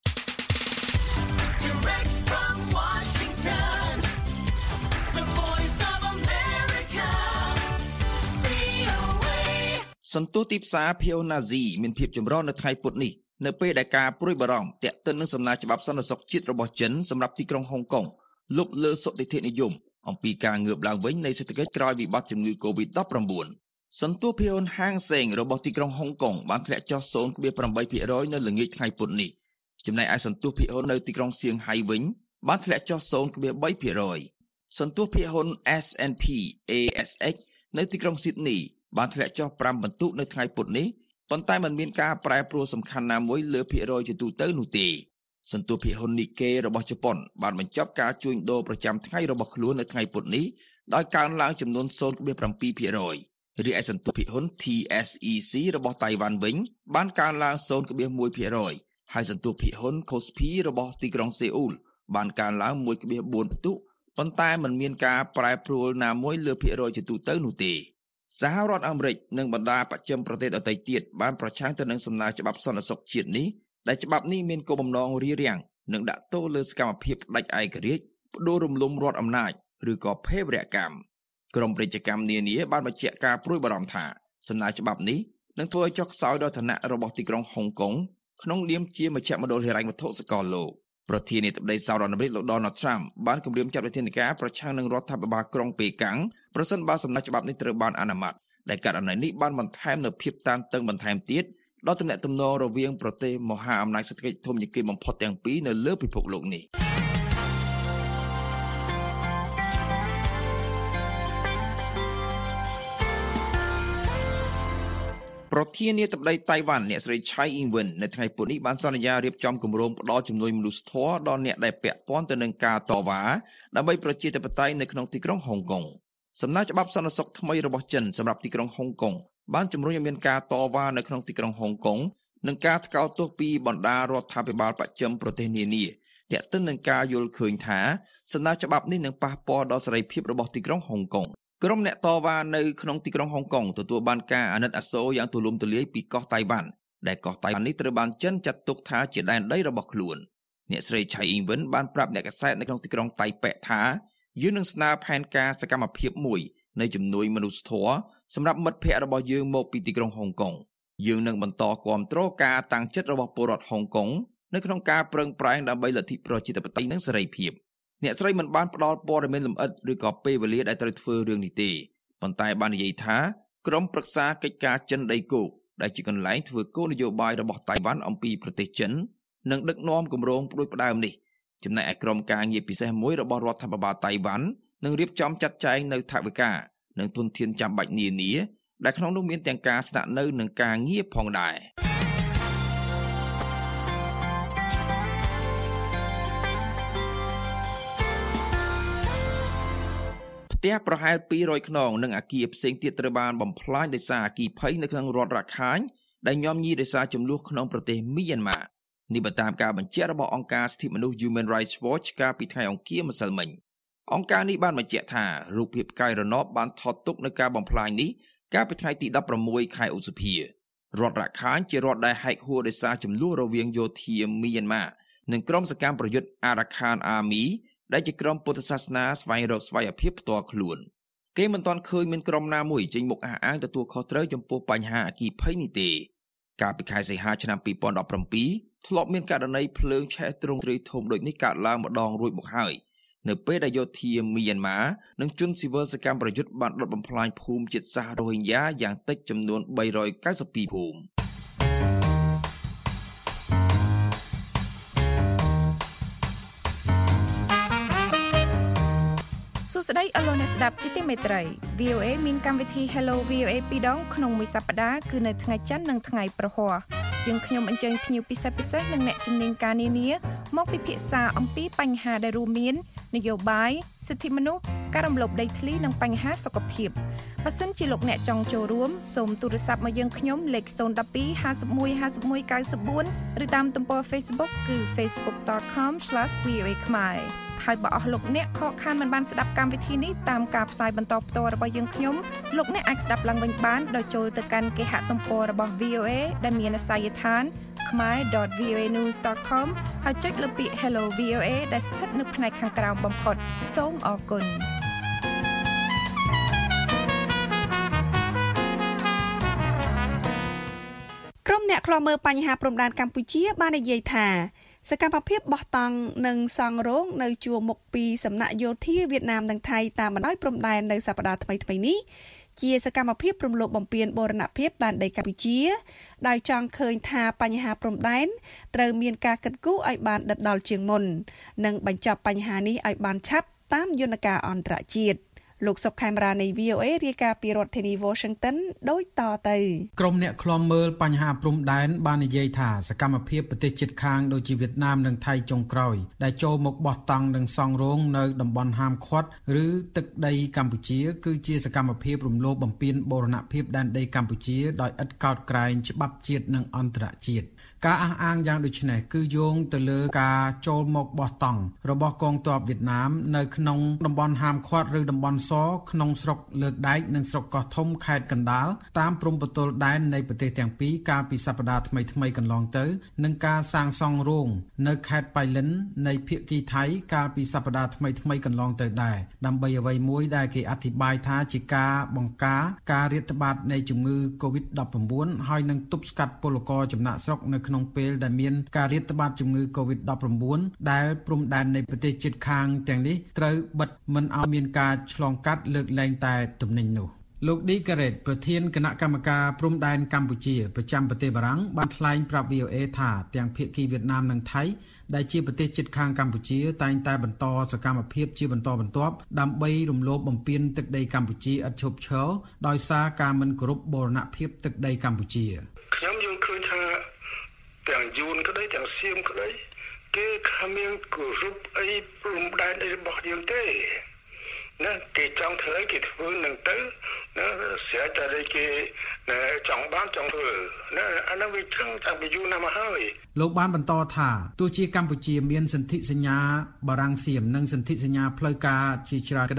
សន្ទុះទីផ្សារភីអូណាស៊ីមានភាពចម្រុះនៅថ្ងៃពុធនេះនៅពេលដែលការព្រួយបារម្ភទាក់ទិននឹងសំណើច្បាប់សន្តិសុខជាតិរបស់ចិនសម្រាប់ទីក្រុងហុងកុងលុបលើសុតិធិនិយមអំពីការងើបឡើងវិញនៃសេដ្ឋកិច្ចក្រោយវិបត្តិជំងឺ កូវីដ ដប់ប្រាំបួន សន្ទុះភីអូនហាងសេងរបស់ទីក្រុងហុងកុងបានធ្លាក់ចុះ ศูនย์ ប្រាំបីភាគរយ នៅល្ងាចថ្ងៃពុធនេះចំណែកឯសន្ទុះភីអូននៅទីក្រុងសៀងហៃវិញបានធ្លាក់ចុះ ศูនย์ បីភាគរយ សន្ទុះភីអូន เอส แอนด์ พี เอ เอส เอ็กซ์ នៅទីក្រុងស៊ីដនីបានធ្លាក់ចុះ ប្រាំ បន្ទុកនៅថ្ងៃពុធនេះប៉ុន្តែมันមានការប្រែប្រួលសំខាន់ណាមួយលើភាគរយជាទូទៅនោះទេសន្ទុះភាគហ៊ុននីកេរបស់ជប៉ុនបានបញ្ចប់ការជួញដូរប្រចាំថ្ងៃរបស់ខ្លួននៅថ្ងៃពុធនេះដោយកើនឡើងចំនួន ศูนย์ ប្រាំពីរភាគរយ រីឯសន្ទុះភាគហ៊ុន ที เอส อี ซี របស់តៃវ៉ាន់វិញបានកើនឡើង ศูนย์ មួយភាគរយ ហើយសន្ទុះភាគហ៊ុន កូស្ភី របស់ទីក្រុងសេអ៊ូលបានកើនឡើង មួយ បួន បន្ទុកប៉ុន្តែมันមានការប្រែប្រួលណាមួយលើភាគរយជាទូទៅនោះទេសហរដ្ឋអាមេរិកនិងបណ្ដាបច្ចឹមប្រទេសដទៃទៀតបានប្រឆាំងទៅនឹងសំណើច្បាប់សន្តិសុខជាតិនេះដែលច្បាប់នេះមានគោលបំណងរារាំងនិងដាក់ទោសលើសកម្មភាពផ្ដាច់ឯករាជ្យផ្ដួលរំលំរដ្ឋអំណាចឬក៏ភេរវកម្មក្រមពាណិជ្ជកម្មនានាបានបញ្ជាក់ការព្រួយបារម្ភថាសំណើច្បាប់នេះនឹងធ្វើឲ្យចុះខ្សោយដល់ឋានៈរបស់ទីក្រុងហុងកុងក្នុងនាមជាមជ្ឈមណ្ឌលហិរញ្ញវត្ថុសកលលោកប្រធានាធិបតីសហរដ្ឋអាមេរិកលោក Donald Trump បានគម្រាមចាត់វិធានការប្រឆាំងនឹងរដ្ឋាភិបាលក្រុងប៉េកាំងប្រសិនបើសំណើច្បាប់នេះត្រូវបានអនុម័តដែលករណីនេះបានបន្ថែមនូវភាពតានតឹងបន្ថែមទៀតដល់ទំនាក់ទំនងរវាងប្រទេសមហាអំណាចសេដ្ឋកិច្ចធំជាងគេបំផុតទាំងពីរនៅលើពិភពលោកនេះប្រធានាធិបតីតៃវ៉ាន់អ្នកស្រីឆៃអ៊ីងវិននៅថ្ងៃពុធនេះបានសន្យារៀបចំគម្រោងផ្តល់ជំនួយមនុស្សធម៌ដល់អ្នកដែលពាក់ព័ន្ធទៅនឹងការតវ៉ាដើម្បីប្រជាធិបតេយ្យនៅក្នុងទីក្រុងហុងកុងសំណើច្បាប់សន្តិសុខថ្មីរបស់ចិនសម្រាប់ទីក្រុងហុងកុងបានជំរុញឲ្យមានការតវ៉ានៅក្នុងទីក្រុងហុងកុងនិងការថ្កោលទោសពីបណ្ដារដ្ឋាភិបាលបច្ចឹមប្រទេសនានាទាក់ទិននឹងការយល់ឃើញថាសំណើច្បាប់នេះនឹងប៉ះពាល់ដល់សេរីភាពរបស់ទីក្រុងហុងកុងក្រុមអ្នកតវ៉ានៅក្នុងទីក្រុងហុងកុងទទួលបានការអាណិតអាសូរយ៉ាងទូលំទូលាយពីកោះតៃវ៉ាន់ដែលកោះតៃវ៉ាន់នេះត្រូវបានចិនចាត់ទុកថាជាដែនដីរបស់ខ្លួនអ្នកស្រីឆៃអ៊ីងវិនបានប្រាប់អ្នកកាសែតនៅក្នុងទីក្រុងតៃប៉េថាយើងនឹងស្នើផែនការសកម្មភាពមួយនៃជំនួយមនុស្សធម៌សម្រាប់មិត្តភ័ក្តិរបស់យើងមកពីទីក្រុងហុងកុងយើងនឹងបន្តគាំទ្រការតាំងចិត្តរបស់ពលរដ្ឋហុងកុងនៅក្នុងការប្រឹងប្រែងដើម្បីលទ្ធិប្រជាធិបតេយ្យនិងសេរីភាពអ្នកស្រីមិនបានផ្ដល់ព័ត៌មានលម្អិតឬក៏ពេលវេលាដែលត្រូវធ្វើរឿងនេះទេប៉ុន្តែបាននិយាយថាក្រុមប្រឹក្សាកិច្ចការចិនដីគោកដែលជាកន្លែងធ្វើគោលនយោបាយរបស់តៃវ៉ាន់អំពីប្រទេសចិននឹងដឹកនាំគម្រោងផ្ដួចផ្ដើមនេះចំណែកឯក្រុមការងារពិសេសមួយរបស់រដ្ឋាភិបាលតៃវ៉ាន់នឹងរៀបចំចាត់ចែងនៅថវិកានិងទុនធានចាំបាច់នានាដែលក្នុងនោះមានទាំងការស្នាក់នៅនិងការងារផងដែរផ្ទះប្រហែលពីររយខ្នងនិងអគារផ្សេងទៀតត្រូវបានបំផ្លាញដោយសារអគ្គិភ័យនៅក្នុងរដ្ឋរ៉ាខាញដែលញោមញីដោយសារចំនួនក្នុងប្រទេសមីយ៉ាន់ម៉ានេះបើតាមការបញ្ជាក់របស់អង្គការសិទ្ធិមនុស្ស Human Rights Watch កាលពីថ្ងៃអង្គារម្សិលមិញអង្គការនេះបានបញ្ជាក់ថារូបភាពផ្កាយរណបបានថតទុកនៅការបំផ្លាញនេះកាលពីថ្ងៃទីដប់ប្រាំមួយខែឧសភារដ្ឋរ៉ាខាញជារដ្ឋដែលហែកហួរដោយសារចំនួនរវាងយោធាមីយ៉ាន់ម៉ានិងក្រុមសកម្មប្រយុទ្ធ Arakan Army ដែលជាក្រុមពុទ្ធសាសនាស្វែងរកស្វ័យភាពផ្ទាល់ខ្លួនគេមិនទាន់ឃើញមានក្រុមណាមួយចេញមុខអះអាងទទួលខុសត្រូវចំពោះបញ្ហាអគ្គិភ័យនេះទេកាលពីខែសីហាឆ្នាំពីរពាន់ដប់ប្រាំពីរធ្លាប់មានករណីភ្លើងឆេះទ្រង់ទ្រាយធំដូចនេះកើតឡើងម្ដងរួចមកហើយនៅពេលដែលយោធាមីយ៉ាន់ម៉ានិងជនស៊ីវិលសកម្មប្រយុទ្ធបានដុតបំផ្លាញភូមិជាតិសាសន៍រ៉ូហិញយ៉ាយ៉ាងតិចចំនួនបីរយកៅសិបពីរភូមិសួស្តីអស់លោកអ្នកស្ដាប់ជាទីមេត្រី វី អូ เอ មានកម្មវិធី Hello វី អូ เอ ពីរដងក្នុងមួយសប្តាហ៍គឺនៅថ្ងៃច័ន្ទនិងថ្ងៃប្រហ័សយើងខ្ញុំអញ្ជើញភ្ញៀវពិសេសពិសេសនិងអ្នកជំនាញការនានាមកពិភាក្សាអំពីបញ្ហាដែលរួមមាននយោបាយសិទ្ធិមនុស្សការរំលោភដីធ្លីនិងបញ្ហាសុខភាពបើសិនជាលោកអ្នកចង់ចូលរួមសូមទូរស័ព្ទមកយើងខ្ញុំលេខศูนย์ một hai ห้าสิบเอ็ด ห้าสิบเอ็ด เก้าสิบสี่ឬតាមទំព័រ Facebook គឺ facebook dot com slash v o a khmerហើយបើអស់លោកអ្នកខកខានមិនបានស្ដាប់កម្មវិធីនេះតាមការផ្សាយបន្តផ្ទាល់របស់យើងខ្ញុំលោកអ្នកអាចស្ដាប់ឡើងវិញបានដោយចូលទៅកាន់គេហទំព័ររបស់ វី អូ เอ ដែលមានអាសយដ្ឋាន khmer dot v o a news dot com ហើយចុចលើពាក្យ Hello វី អូ เอ ដែលស្ថិតនៅផ្នែកខាងក្រោមបំផុតសូមអរគុណក្រុមអ្នកខ្លាំមើលបញ្ហាព្រំដែនកម្ពុជាបាននិយាយថាសកម្មភាពបោះតង់និងសង់រោងនៅជួរមុខពីសំណាក់យោធាវៀតណាមនិងថៃតាមបណ្ដោយព្រំដែននៅសប្តាហ៍ថ្មីៗនេះជាសកម្មភាពរំលោភបំពានបូរណភាពដែនដីកម្ពុជាដោយចង់ឃើញថាបញ្ហាព្រំដែនត្រូវមានការកិត្តគូឲ្យបានដិតដល់ជាងមុននិងបញ្ចប់បញ្ហានេះឲ្យបានឆាប់តាមយន្តការអន្តរជាតិលោកសុកខេមរានៃ វី អូ เอ រាយការណ៍ពីរដ្ឋធានី Washington ដូចតទៅក្រុមអ្នកឃ្លាំមើលបញ្ហាព្រំដែនបាននិយាយថាសកម្មភាពប្រទេសជិតខាងដូចជាវៀតណាមនិងថៃចុងក្រោយដែលចូលមកបោះតង់និងសង់រោងនៅតំបន់ហាមឃាត់ឬទឹកដីកម្ពុជាគឺជាសកម្មភាពរំលោភបំពានបូរណភាពដែនដីកម្ពុជាដោយឥតកោតក្រែងច្បាប់ជាតិនិងអន្តរជាតិការអះអាងយ៉ាងដូចនេះគឺយោងទៅលើការចូលមកបោះតង់របស់កងទ័ពវៀតណាមនៅក្នុងតំបន់ហាមឃាត់ឬតំបន់សក្នុងស្រុកលើកដែកនិងស្រុកកោះធំខេត្តកណ្ដាលតាមព្រំប្រទល់ដែននៃប្រទេសទាំងពីរកាលពីសប្តាហ៍ថ្មីៗកន្លងទៅនិងការសាងសង់រោងនៅខេត្តបៃលិននៃភាគីថៃកាលពីសប្តាហ៍ថ្មីៗកន្លងទៅដែរដើម្បីអ្វីមួយដែលគេអធិប្បាយថាជាការបង្ការការរាតត្បាតនៃជំងឺ កូវីដ ដប់ប្រាំបួន ហើយនឹងទប់ស្កាត់ពលករចំណាក់ស្រុកនៅក្នុងពេលដែលមានការរាតត្បាតជំងឺ កូវីដ ដប់ប្រាំបួន ដែលព្រំដែននៃប្រទេសជិតខាងទាំងនេះត្រូវបិទមិនឲ្យមានការឆ្លងកាត់លើកលែងតែទំនិញនោះលោក ឌី ការ៉េត ប្រធានគណៈកម្មការព្រំដែនកម្ពុជាប្រចាំប្រទេសបារាំងបានថ្លែងប្រាប់ វី អូ เอ ថាទាំងភាគីវៀតណាមនិងថៃដែលជាប្រទេសជិតខាងកម្ពុជាតែងតែបន្តសកម្មភាពជាបន្តបន្ទាប់ដើម្បីរំលោភបំពានទឹកដីកម្ពុជាឥតឈប់ឈរដោយសារការមិនគោរពបូរណភាពទឹកដីកម្ពុជាខ្ញុំយល់ឃើញថាទាំងយួនក្តីទាំងសៀមក្តីគេគ្មានគោរពអីព្រំដែនរបស់យើងទេណាគេចង់ធ្វើគេធ្វើនឹងទៅណាស្រាប់តែគេចង់បានចង់ធ្វើណាអានោះវាចង់តែយូរណាស់មកហើយលោកបានបន្តថាទោះជាកម្ពុជាមានសន្ធិសញ្ញាបារាំងសៀមនិងសន្ធិសញ្ញាផ្លូវការជាច្រើនក្តី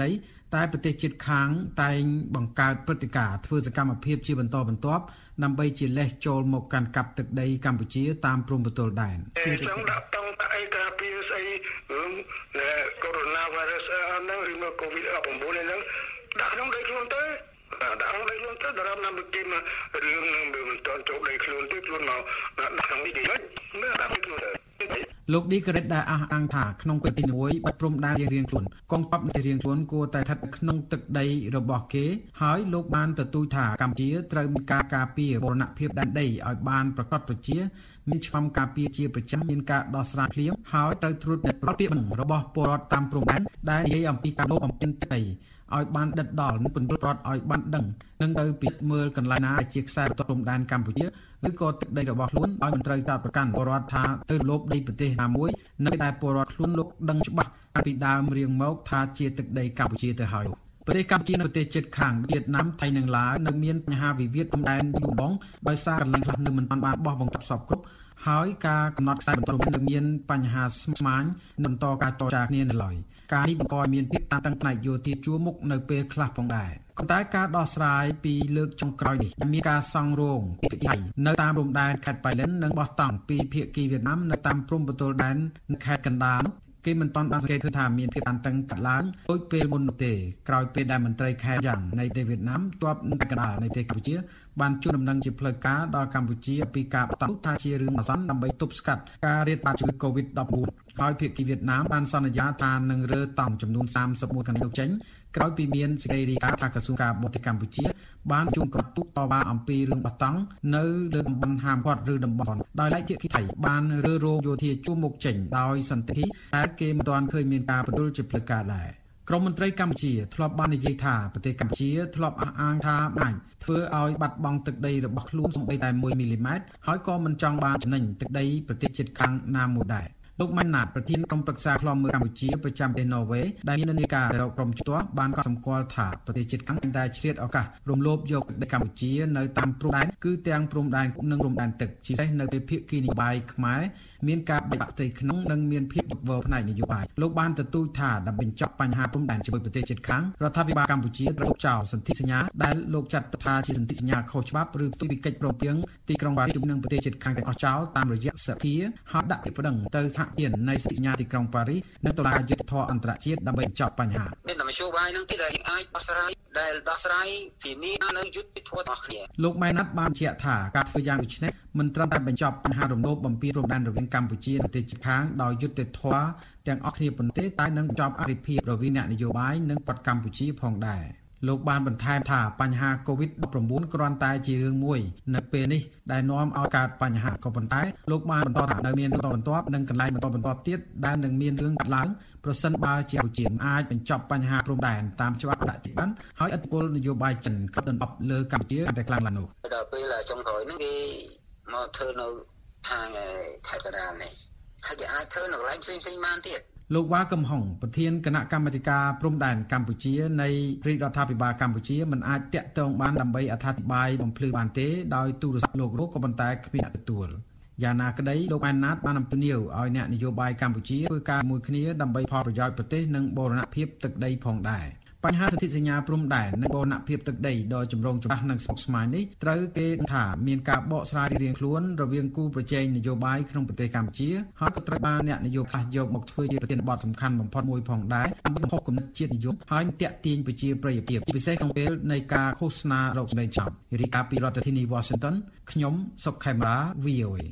តែប្រទេសជិតខាងតែងបង្កើតព្រឹត្តិការណ៍ធ្វើសកម្មភាពជាបន្តបន្ទាប់ដើម្បីជាលេសចូលមកកាន់កាប់ទឹកដីកម្ពុជាតាមព្រំប្រទល់ដែនខ្ញុំដាក់តង់តែឯកាពីស្អីរឿងកូវីដ -virus ហ្នឹងឬមក COVID 19 ហ្នឹងដាក់ក្នុងដីខ្លួនទៅដាក់ក្នុងដីខ្លួនទៅដរាបណាមកគេមករឿងហ្នឹងមិនតន់ចូលដីខ្លួនទេខ្លួនមកដាក់ក្នុងនេះគេមិនដាក់ដីខ្លួនទៅលោកឌីក្រេតដែលអះអាងថាក្នុងពេលទីមួយបាត់ព្រំដែនរៀងៗខ្លួនកងទ័ពនៃរៀងខ្លួនគួរតែស្ថិតក្នុងទឹកដីរបស់គេហើយលោកបានទទូចថាកម្ពុជាត្រូវមានការការពារបូរណភាពដែនដីឲ្យបានប្រកបប្រជាមានឆ្លំការពារជាប្រចាំមានការដោះស្រាយភ្លាមហើយត្រូវត្រួតពិនិត្យប្រតិបត្តិរបស់ពលរដ្ឋតាមព្រំដែនដែលនិយាយអំពីការលោបបំពានទឹកដីឲ្យបានដិតដល់និងពន្យល់ប្រវត្តិឲ្យបានដឹងនឹងទៅពិនិត្យមើលកន្លែងណាជាខ្សែបន្ទាត់ព្រំដែនកម្ពុជាឬក៏ទឹកដីរបស់ខ្លួនឲ្យមិនត្រូវតាមប្រកាន់ពលរដ្ឋថាទៅលោបដីប្រទេសណាមួយនៅដែលពលរដ្ឋខ្លួនលោកដឹងច្បាស់ពីដើមរៀងមកថាជាទឹកដីកម្ពុជាទៅហើយប្រទេសកម្ពុជានៅប្រទេសជិតខាងវៀតណាមថៃនិងឡាវនៅមានបញ្ហាវិវាទព្រំដែនយូរបងដោយសារកន្លែងខ្លះនៅមិនបានបានបោះបង្កប់សពគ្រប់ហើយការកំណត់ខ្សែបន្ទាត់នៅមានបញ្ហាស្មុគស្មាញនិងបន្តការចរចាគ្នានៅឡើយការនេះបង្កឲ្យមានភាពតានតឹងផ្នែកយោធាជួរមុខនៅពេលខ្លះផងដែរប៉ុន្តែការដោះស្រាយពីលើកចុងក្រោយនេះមានការសង់រោងពីភាគីនៅតាមព្រំដែនខេត្តប៉ៃលិននិងបោះតង់ពីភាគីវៀតណាមនៅតាមព្រំប្រទល់ដែននៅខេត្តកណ្ដាលគេមិនទាន់បានសង្កេតឃើញថាមានភាពតានតឹងកាត់ឡើងដូចពេលមុននោះទេក្រោយពេលដែលមន្ត្រីខេត្តយ៉ាងនៃប្រទេសវៀតណាមជាប់នឹងកណ្ដាលនៃប្រទេសកម្ពុជាបានជួលដំណឹងជាផ្លូវការដល់កម្ពុជាពីការបន្តថាជារឿងអាសន្នដើម្បីទប់ស្កាត់ការរាតត្បាតជំងឺ COVID ដប់បួន ហើយភាគីវៀតណាមបានសន្យាថានឹងរើតង់ចំនួនសាមសិបមួយកន្លែងនោះចេញក្រោយពីមានសេចក្តីរាយការណ៍ថាក្រសួងការបរទេសកម្ពុជាបានជួនក្រទុកតវ៉ាអំពីរឿងបោះតង់នៅលើតំបន់ហាមឃាត់ឬតំបន់ដោយឡែកភាគីថៃបានរើរោងយោធាជួមមុខចេញដោយសន្តិភាពតែគេមិនទាន់ឃើញមានការបន្ទល់ជាផ្លូវការដែរក្រមមន្ត្រីកម្ពុជាធ្លាប់បាននិយាយថាប្រទេសកម្ពុជាធ្លាប់អះអាងថាអាចធ្វើឲ្យបាត់បង់ទឹកដីរបស់ខ្លួនសូម្បីតែមួយមីលីម៉ែត្រហើយក៏មិនចង់បានចំណេញទឹកដីប្រទេសជិតខាងណាមួយដែរលោកម៉ាន់ណាតប្រធានក្រុមប្រឹក្សាឃ្លាំមើលកម្ពុជាប្រចាំប្រទេសន័រវេសដែលមាននានាការទៅរកក្រុមជំទាស់បានកត់សម្គាល់ថាប្រទេសជិតខាងតែឆ្លៀតឱកាសរំលោភយកទឹកដីកម្ពុជានៅតាមព្រំដែនគឺទាំងព្រំដែននិងព្រំដែនទឹកជាពិសេសនៅពេលភាគីនយោបាយខ្មែរមានការបែកបាក់ផ្ទៃក្នុងនិងមានភាពវឹកវរផ្នែកនយោបាយលោកបានទទូចថាដើម្បីបញ្ចប់បញ្ហាព្រំដែនជាមួយប្រទេសជិតខាងរដ្ឋាភិបាលកម្ពុជាត្រូវចោលសន្ធិសញ្ញាដែលលោកចាត់ថាជាសន្ធិសញ្ញាខុសច្បាប់ឬផ្ទុយពីកិច្ចព្រមព្រៀងទីក្រុងប៉ារីសជាមួយនឹងប្រទេសជិតខាងទាំងអស់ចោលតាមរយៈសភាហើយដាក់ពាក្យប្តឹងទៅសហព័ន្ធនៃសន្ធិសញ្ញាទីក្រុងប៉ារីសនិងតុលាការយុត្តិធម៌អន្តរជាតិដើម្បីបញ្ចប់បញ្ហាមានតែមធ្យោបាយនឹងទីដែលអាចដោះស្រាយដែលដោះស្រាយទីនេះនៅយុត្តិធម៌របស់គ្នាលោកម៉ែណាត់បានបញ្ជាក់ថាការធ្វើយ៉ាងដូចនេះមិនត្រឹមតែបញ្ចប់បញ្ហារំលោភបំពានព្រំដែនរវាងកម្ពុជានិងប្រទេសជិតខាងដោយយុត្តិធម៌ទាំងអស់គ្នាប៉ុន្តែតែនឹងបញ្ចប់អរិភាពរវាងអ្នកនយោបាយនិងប្រទេសកម្ពុជាផងដែរលោកបានបន្ថែមថាបញ្ហា COVID ដប់ប្រាំបួន គ្រាន់តែជារឿងមួយនៅពេលនេះដែលនាំឲ្យកើតបញ្ហាក៏ប៉ុន្តែលោកបានបន្តថានៅមានបន្តបន្ទាប់និងកន្លែងបន្តបន្ទាប់ទៀតដែលនឹងមានរឿងកើតឡើងប្រសិនបើជាកម្ពុជាអាចបញ្ចប់បញ្ហាព្រំដែនតាមច្បាប់ដាក់បានហើយឥទ្ធិពលនយោបាយចិនក៏ដណ្ដប់លើកម្ពុជាតែខ្លាំងឡើងនោះដល់ពេលចុងក្រោយហ្នឹងគេមកធ្វើនៅខាងខេត្តកណ្ដាលនេះហើយគេអាចធ្វើនៅកន្លែងផ្សេងៗបានទៀតលោកវ៉ាកំហុងប្រធានគណៈកម្មាធិការព្រំដែនកម្ពុជានៃរាជរដ្ឋាភិបាលកម្ពុជាមិនអាចតាក់ទងបានដើម្បីអត្ថាធិប្បាយបំភ្លឺបានទេដោយទូរស័ព្ទលោករកក៏ប៉ុន្តែគ្មានអ្នកទទួលយ៉ាងណាក្តីលោកអានណាតបានអំពាវនាវឲ្យអ្នកនយោបាយកម្ពុជាធ្វើការមួយគ្នាដើម្បីផលប្រយោជន៍ប្រទេសនិងបូរណភាពទឹកដីផងដែរបញ្ហាសន្ធិសញ្ញាព្រំដែននិងបូរណភាពទឹកដីដ៏ចម្រូងចម្រាសនិងស្មុគស្មាញនេះត្រូវគេថាមានការបកស្រាយរៀងៗខ្លួនរវាងគូប្រជែងនយោបាយក្នុងប្រទេសកម្ពុជាហើយក៏ត្រូវបានអ្នកនយោបាយយកមកធ្វើជាប្រធានបទសំខាន់បំផុតមួយផងដែរដើម្បីបំផុសគំនិតជាតិនិយមហើយទាក់ទាញប្រជាប្រិយភាពជាពិសេសក្នុងពេលនៃការឃោសនារកសម្លេងចោទរាយការណ៍ពីរដ្ឋធានី Washington ខ្ញុំសុកខេមរា វី អូ เอ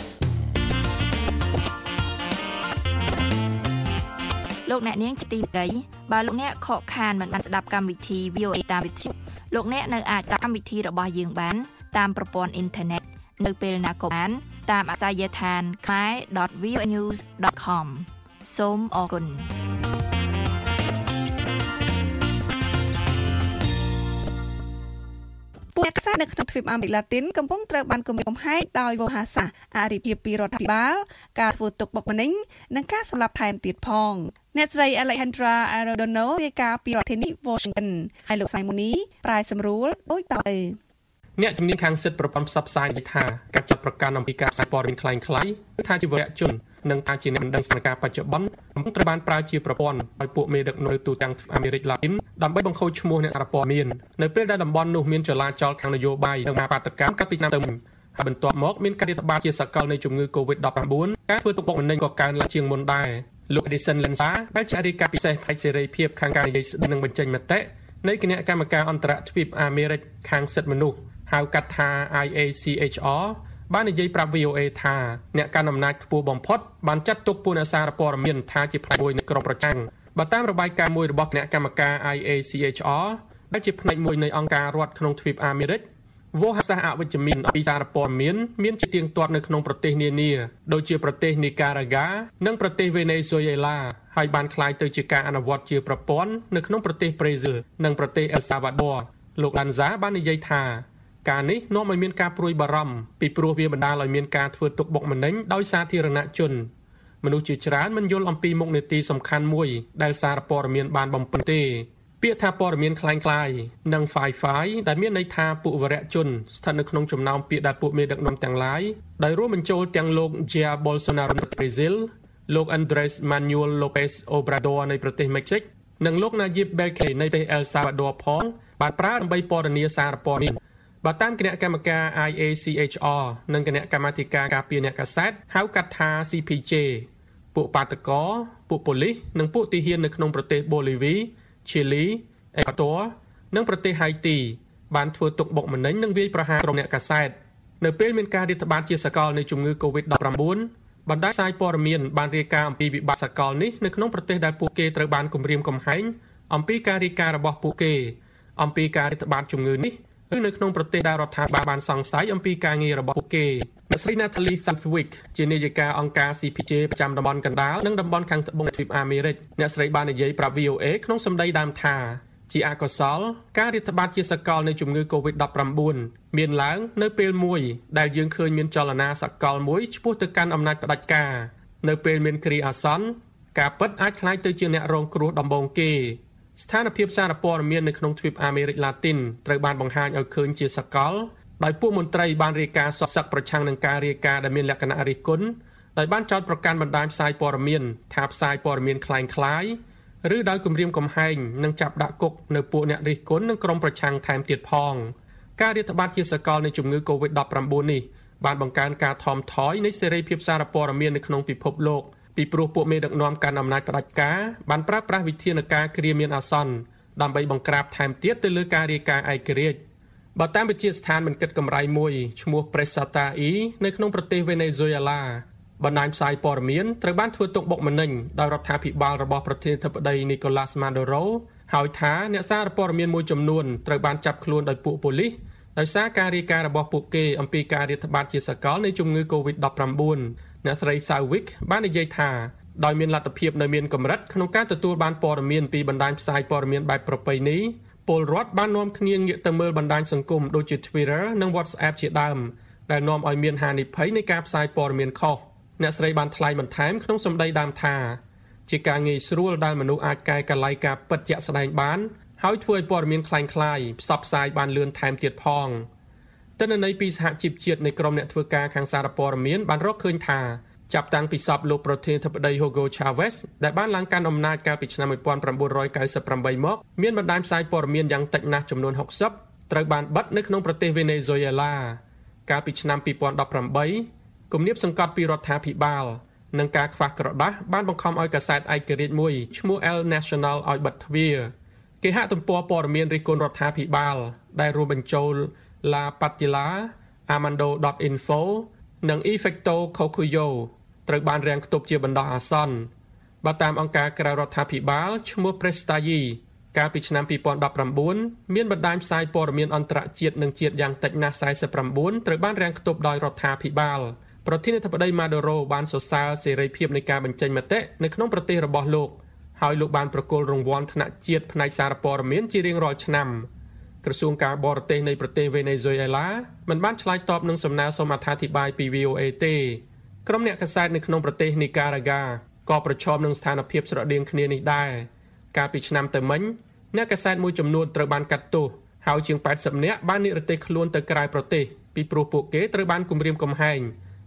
លោកអ្នកនាងជាទីមេត្រីបើលោកអ្នកខកខានមិនបានស្ដាប់កម្មវិធី វី អូ เอ តាមវិទ្យុលោកអ្នកនៅអាចស្ដាប់កម្មវិធីរបស់យើងបានតាមប្រព័ន្ធអ៊ីនធឺណិតនៅពេលណាក៏បានតាមអាសយដ្ឋាន khmer dot v o a news dot com សូមអរគុណពួកអ្នកខ្សែនៅក្នុងទ្វីបអាមេរិកឡាទីនកំពុងត្រូវបានគំរាមកំហែងដោយវោហារសាស្ត្រអរិភាពពីរដ្ឋាភិបាលការធ្វើទុកបុកម្នេញនិងការសម្លាប់ថែមទៀតផងអ្នកស្រី Alejandra Arrodono រាយការណ៍ពីរដ្ឋធានី Washington ហើយលោក Simoni ប្រាយសម្រួលដូចតទៅអ្នកជំនាញខាងសិទ្ធិប្រព័ន្ធផ្សព្វផ្សាយនិយាយថាការចាត់ប្រកាសអំពីការផ្សាយព័ត៌មានคล้ายៗគឺថាជាវរៈជននិងថាជាអ្នកដឹងស្ថានភាពបច្ចុប្បន្នត្រូវបានប្រើជាប្រព័ន្ធឲ្យពួកមេដឹកនាំទូទាំងអាមេរិកឡាទីនដើម្បីបង្ខូចឈ្មោះអ្នកសារព័ត៌មាននៅពេលដែលតំបន់នោះមានចលាចលខាងនយោបាយនិងបាតុកម្មកាលពីឆ្នាំទៅមុនហើយបន្ទាប់មកមានការរាតត្បាតជាសកលនៃជំងឺ កូវីដ ដប់ប្រាំបួន ការធ្វើទុកបុកម្នេញក៏កើនឡើងជាងមុនដែរលោក Edison Lenza ដែលជាអធិការពិសេសផ្នែកសេរីភាពខាងការនិយាយស្ដីនិងបញ្ចេញមតិនៃគណៈកម្មការអន្តរជាតិអាមេរិកខាងសិទ្ធិមនុស្សហៅកាត់ថា I A C H R បាននិយាយប្រាប់ V O A ថាអ្នកកាន់អំណាចខ្ពស់បំផុតបានចាត់ទុកពួកអ្នកសារព័ត៌មានថាជាផ្នែកមួយនៃក្រុមប្រឆាំងបើតាមរបាយការណ៍មួយរបស់គណៈកម្មការ I A C H R ដែលជាផ្នែកមួយនៃអង្គការរដ្ឋក្នុងទ្វីបអាមេរិកវោហារសាស្ត្រអវិជ្ជមានអំពីសារព័ត៌មានមានជាទៀងទាត់នៅក្នុងប្រទេសនានាដូចជាប្រទេសនីការ៉ាហ្គានិងប្រទេសវេណេស៊ុយអេឡាហើយបានក្លាយទៅជាការអនុវត្តជាប្រព័ន្ធនៅក្នុងប្រទេសប្រេស៊ីលនិងប្រទេសអេលសាវ៉ាដូលោក Lanza បាននិយាយថាការនេះនាំឲ្យមានការព្រួយបារម្ភពីព្រោះវាបណ្ដាលឲ្យមានការធ្វើទុកបុកម្នេញដោយសាធារណជនមនុស្សជាច្រើនមិនយល់អំពីមុខនីតិសំខាន់មួយដែលសារព័ត៌មានបានបំពេញទេពាក្យថាព័ត៌មានคล้ายៗនិង Fi-Fi ដែលមានន័យថាពួកវរៈជនស្ថិតនៅក្នុងចំណោមពាក្យដែលពួកមេដឹកនាំទាំងឡាយដោយរួមបញ្ចូលទាំងលោក Jair Bolsonaro នៃប្រេស៊ីលលោក Andrés Manuel López Obrador នៃប្រទេសមិចស៊ិកនិងលោក Nayib Bukele នៃប្រទេសអែលសាវ៉ាដូផងបានប្រើដើម្បីពណ៌នាសារព័ត៌មានបើតាមគណៈកម្មការ I A C H R និងគណៈកម្មាធិការការពារអ្នកកាសែតហៅកាត់ថា C P J ពួកបាតកោពួកប៉ូលីសនិងពួកទាហាននៅក្នុងប្រទេសបូលីវីឈីលីអេក្វាទ័រនិងប្រទេសហៃទីបានធ្វើទុកបុកម្នេញនិងវាយប្រហារក្រុមអ្នកកាសែតនៅពេលមានការរាតត្បាតជាសកលនៃជំងឺ កូវីដ ដប់ប្រាំបួន បណ្ដាញផ្សាយព័ត៌មានបានរាយការណ៍អំពីវិបត្តិសកលនេះនៅក្នុងប្រទេសដែលពួកគេត្រូវបានគំរាមកំហែងអំពីការរាយការណ៍របស់ពួកគេអំពីការរាតត្បាតជំងឺនេះឬនៅក្នុងប្រទេសដែលរដ្ឋាភិបាលបានសង្ស័យអំពីការងាររបស់ពួកគេអ្នកស្រី Natalie Southwick ជានាយិកាអង្គការ C P J ប្រចាំតំបន់កណ្ដាលនិងតំបន់ខាងត្បូងទ្វីបអាមេរិកអ្នកស្រីបាននិយាយប្រាប់ V O A ក្នុងសម្ដីដើមថាជាអកុសលការរាតត្បាតជាសកលនៃជំងឺ កូវីដ ដប់ប្រាំបួន មានឡើងនៅពេលមួយដែលយើងឃើញមានចលនាសកលមួយឆ្ពោះទៅកាន់អំណាចផ្ដាច់ការនៅពេលមានគ្រាអាសន្នការពិតអាចក្លាយទៅជាអ្នករងគ្រោះដំបូងគេស្ថានភាពសារព័ត៌មាននៅក្នុងទ្វីបអាមេរិកឡាទីនត្រូវបានបង្ហាញឲ្យឃើញជាសកលដោយពួកមន្ត្រីបានរាយការណ៍សឹកប្រឆាំងនឹងការរាយការណ៍ដែលមានលក្ខណៈរិះគន់ដោយបានចោទប្រកាន់បណ្ដាញផ្សាយព័ត៌មានថាផ្សាយព័ត៌មានคล้ายៗឬដោយគំរាមកំហែងនិងចាប់ដាក់គុកនៅពួកអ្នករិះគន់និងក្រុមប្រឆាំងថែមទៀតផងការរាតត្បាតជាសកលនៃជំងឺ កូវីដ ដប់ប្រាំបួន នេះបានបង្កើនការថមថយនៃសេរីភាពសារព័ត៌មាននៅក្នុងពិភពលោកពីព្រោះពួកមេដឹកនាំកាន់អំណាចផ្ដាច់ការបានប្រើប្រាស់វិធានការគ្រាមានអាសន្នដើម្បីបង្ក្រាបថែមទៀតទៅលើការរាយការណ៍ឯករាជ្យបើតាមវិទ្យាស្ថានមិនគិតកម្រៃមួយឈ្មោះ Presata E នៅក្នុងប្រទេសវេណេស៊ុយអេឡាបណ្ដាញផ្សាយព័ត៌មានត្រូវបានធ្វើទុកបុកម្នេញដោយរដ្ឋាភិបាលរបស់ប្រធានាធិបតី Nicolas Maduro ហើយថាអ្នកសារព័ត៌មានមួយចំនួនត្រូវបានចាប់ខ្លួនដោយពួកប៉ូលីសដោយសារការរាយការណ៍របស់ពួកគេអំពីការរាតត្បាតជាសកលនៃជំងឺ កូវីដ ដប់ប្រាំបួន អ្នកស្រី Southwick បាននិយាយថាដោយមានលទ្ធភាពនៅមានកម្រិតក្នុងការទទួលបានព័ត៌មានពីបណ្ដាញផ្សាយព័ត៌មានបែបប្រពៃណីពលរដ្ឋបាននាំគ្នាងាកទៅមើលបណ្ដាញសង្គមដូចជា Twitter និង WhatsApp ជាដើមដែលនាំឲ្យមានហានិភ័យនៃការផ្សាយព័ត៌មានខុសអ្នកស្រីបានថ្លែងបន្ថែមក្នុងសម្ដីដើមថាជាការងាយស្រួលដែលមនុស្សអាចកែកលៃការពិតជាក់ស្ដែងបានហើយធ្វើឲ្យព័ត៌មានคล้ายៗផ្សព្វផ្សាយបានលឿនថែមទៀតផងទិន្នន័យពីសហជីពជាតិនៃក្រមអ្នកធ្វើការខាងសារព័ត៌មានបានរកឃើញថាចាប់តាំងពីសពលោកប្រធានាធិបតី Hugo Chavez ដែលបានឡើងកាន់អំណាចកាលពីឆ្នាំmột nghìn chín trăm chín mươi támមកមានបណ្ដាញផ្សាយព័ត៌មានយ៉ាងតិចណាស់ចំនួនหกสิบត្រូវបានបិទនៅក្នុងប្រទេសវេណេស៊ុយអេឡាកាលពីឆ្នាំពីរពាន់ដប់ប្រាំបីគំនាបសង្កត់ពីរដ្ឋាភិបាលនិងការខ្វះក្រដាស់បានបង្ខំឲ្យកាសែតឯករាជ្យមួយឈ្មោះ El Nacional ឲ្យបិទទ្វារគេហទំព័រព័ត៌មានរិះគន់រដ្ឋាភិបាលដែលរួមបញ្ចូល La Patilla, Amando.info និង Efecto Cocuyo ត្រូវបានរាំងខ្ទប់ជាបណ្ដោះអាសន្នបើតាមអង្គការក្រៅរដ្ឋាភិបាលឈ្មោះ Prestayi កាលពីឆ្នាំពីរពាន់ដប់ប្រាំបួនមានបណ្ដាញផ្សាយព័ត៌មានអន្តរជាតិនិងជាតិយ៉ាងតិចណាស់สี่สิบเก้าត្រូវបានរាំងខ្ទប់ដោយរដ្ឋាភិបាលប្រធានាធិបតី Maduro បានសរសើរសេរីភាពនៃការបញ្ចេញមតិនៅក្នុងប្រទេសរបស់លោកហើយលោកបានប្រគល់រង្វាន់ថ្នាក់ជាតិផ្នែកសារព័ត៌មានជារៀងរាល់ឆ្នាំក្រសួងការបរទេសនៃប្រទេសវេណេស៊ុយអេឡាមិនបានឆ្លើយតបនឹងសំណើសុំអត្ថាធិប្បាយពី V O A ទេក្រុមអ្នកកាសែតនៅក្នុងប្រទេសនីការ៉ាហ្គាក៏ប្រឈមនឹងស្ថានភាពស្រដៀងគ្នានេះដែរកាលពីឆ្នាំទៅមិញអ្នកកាសែតមួយចំនួនត្រូវបានកាត់ទោសហើយជាងแปดสิบនាក់បាននិរទេសខ្លួនទៅក្រៅប្រទេសពីព្រោះពួកគេត្រូវបានគំរាមកំហែង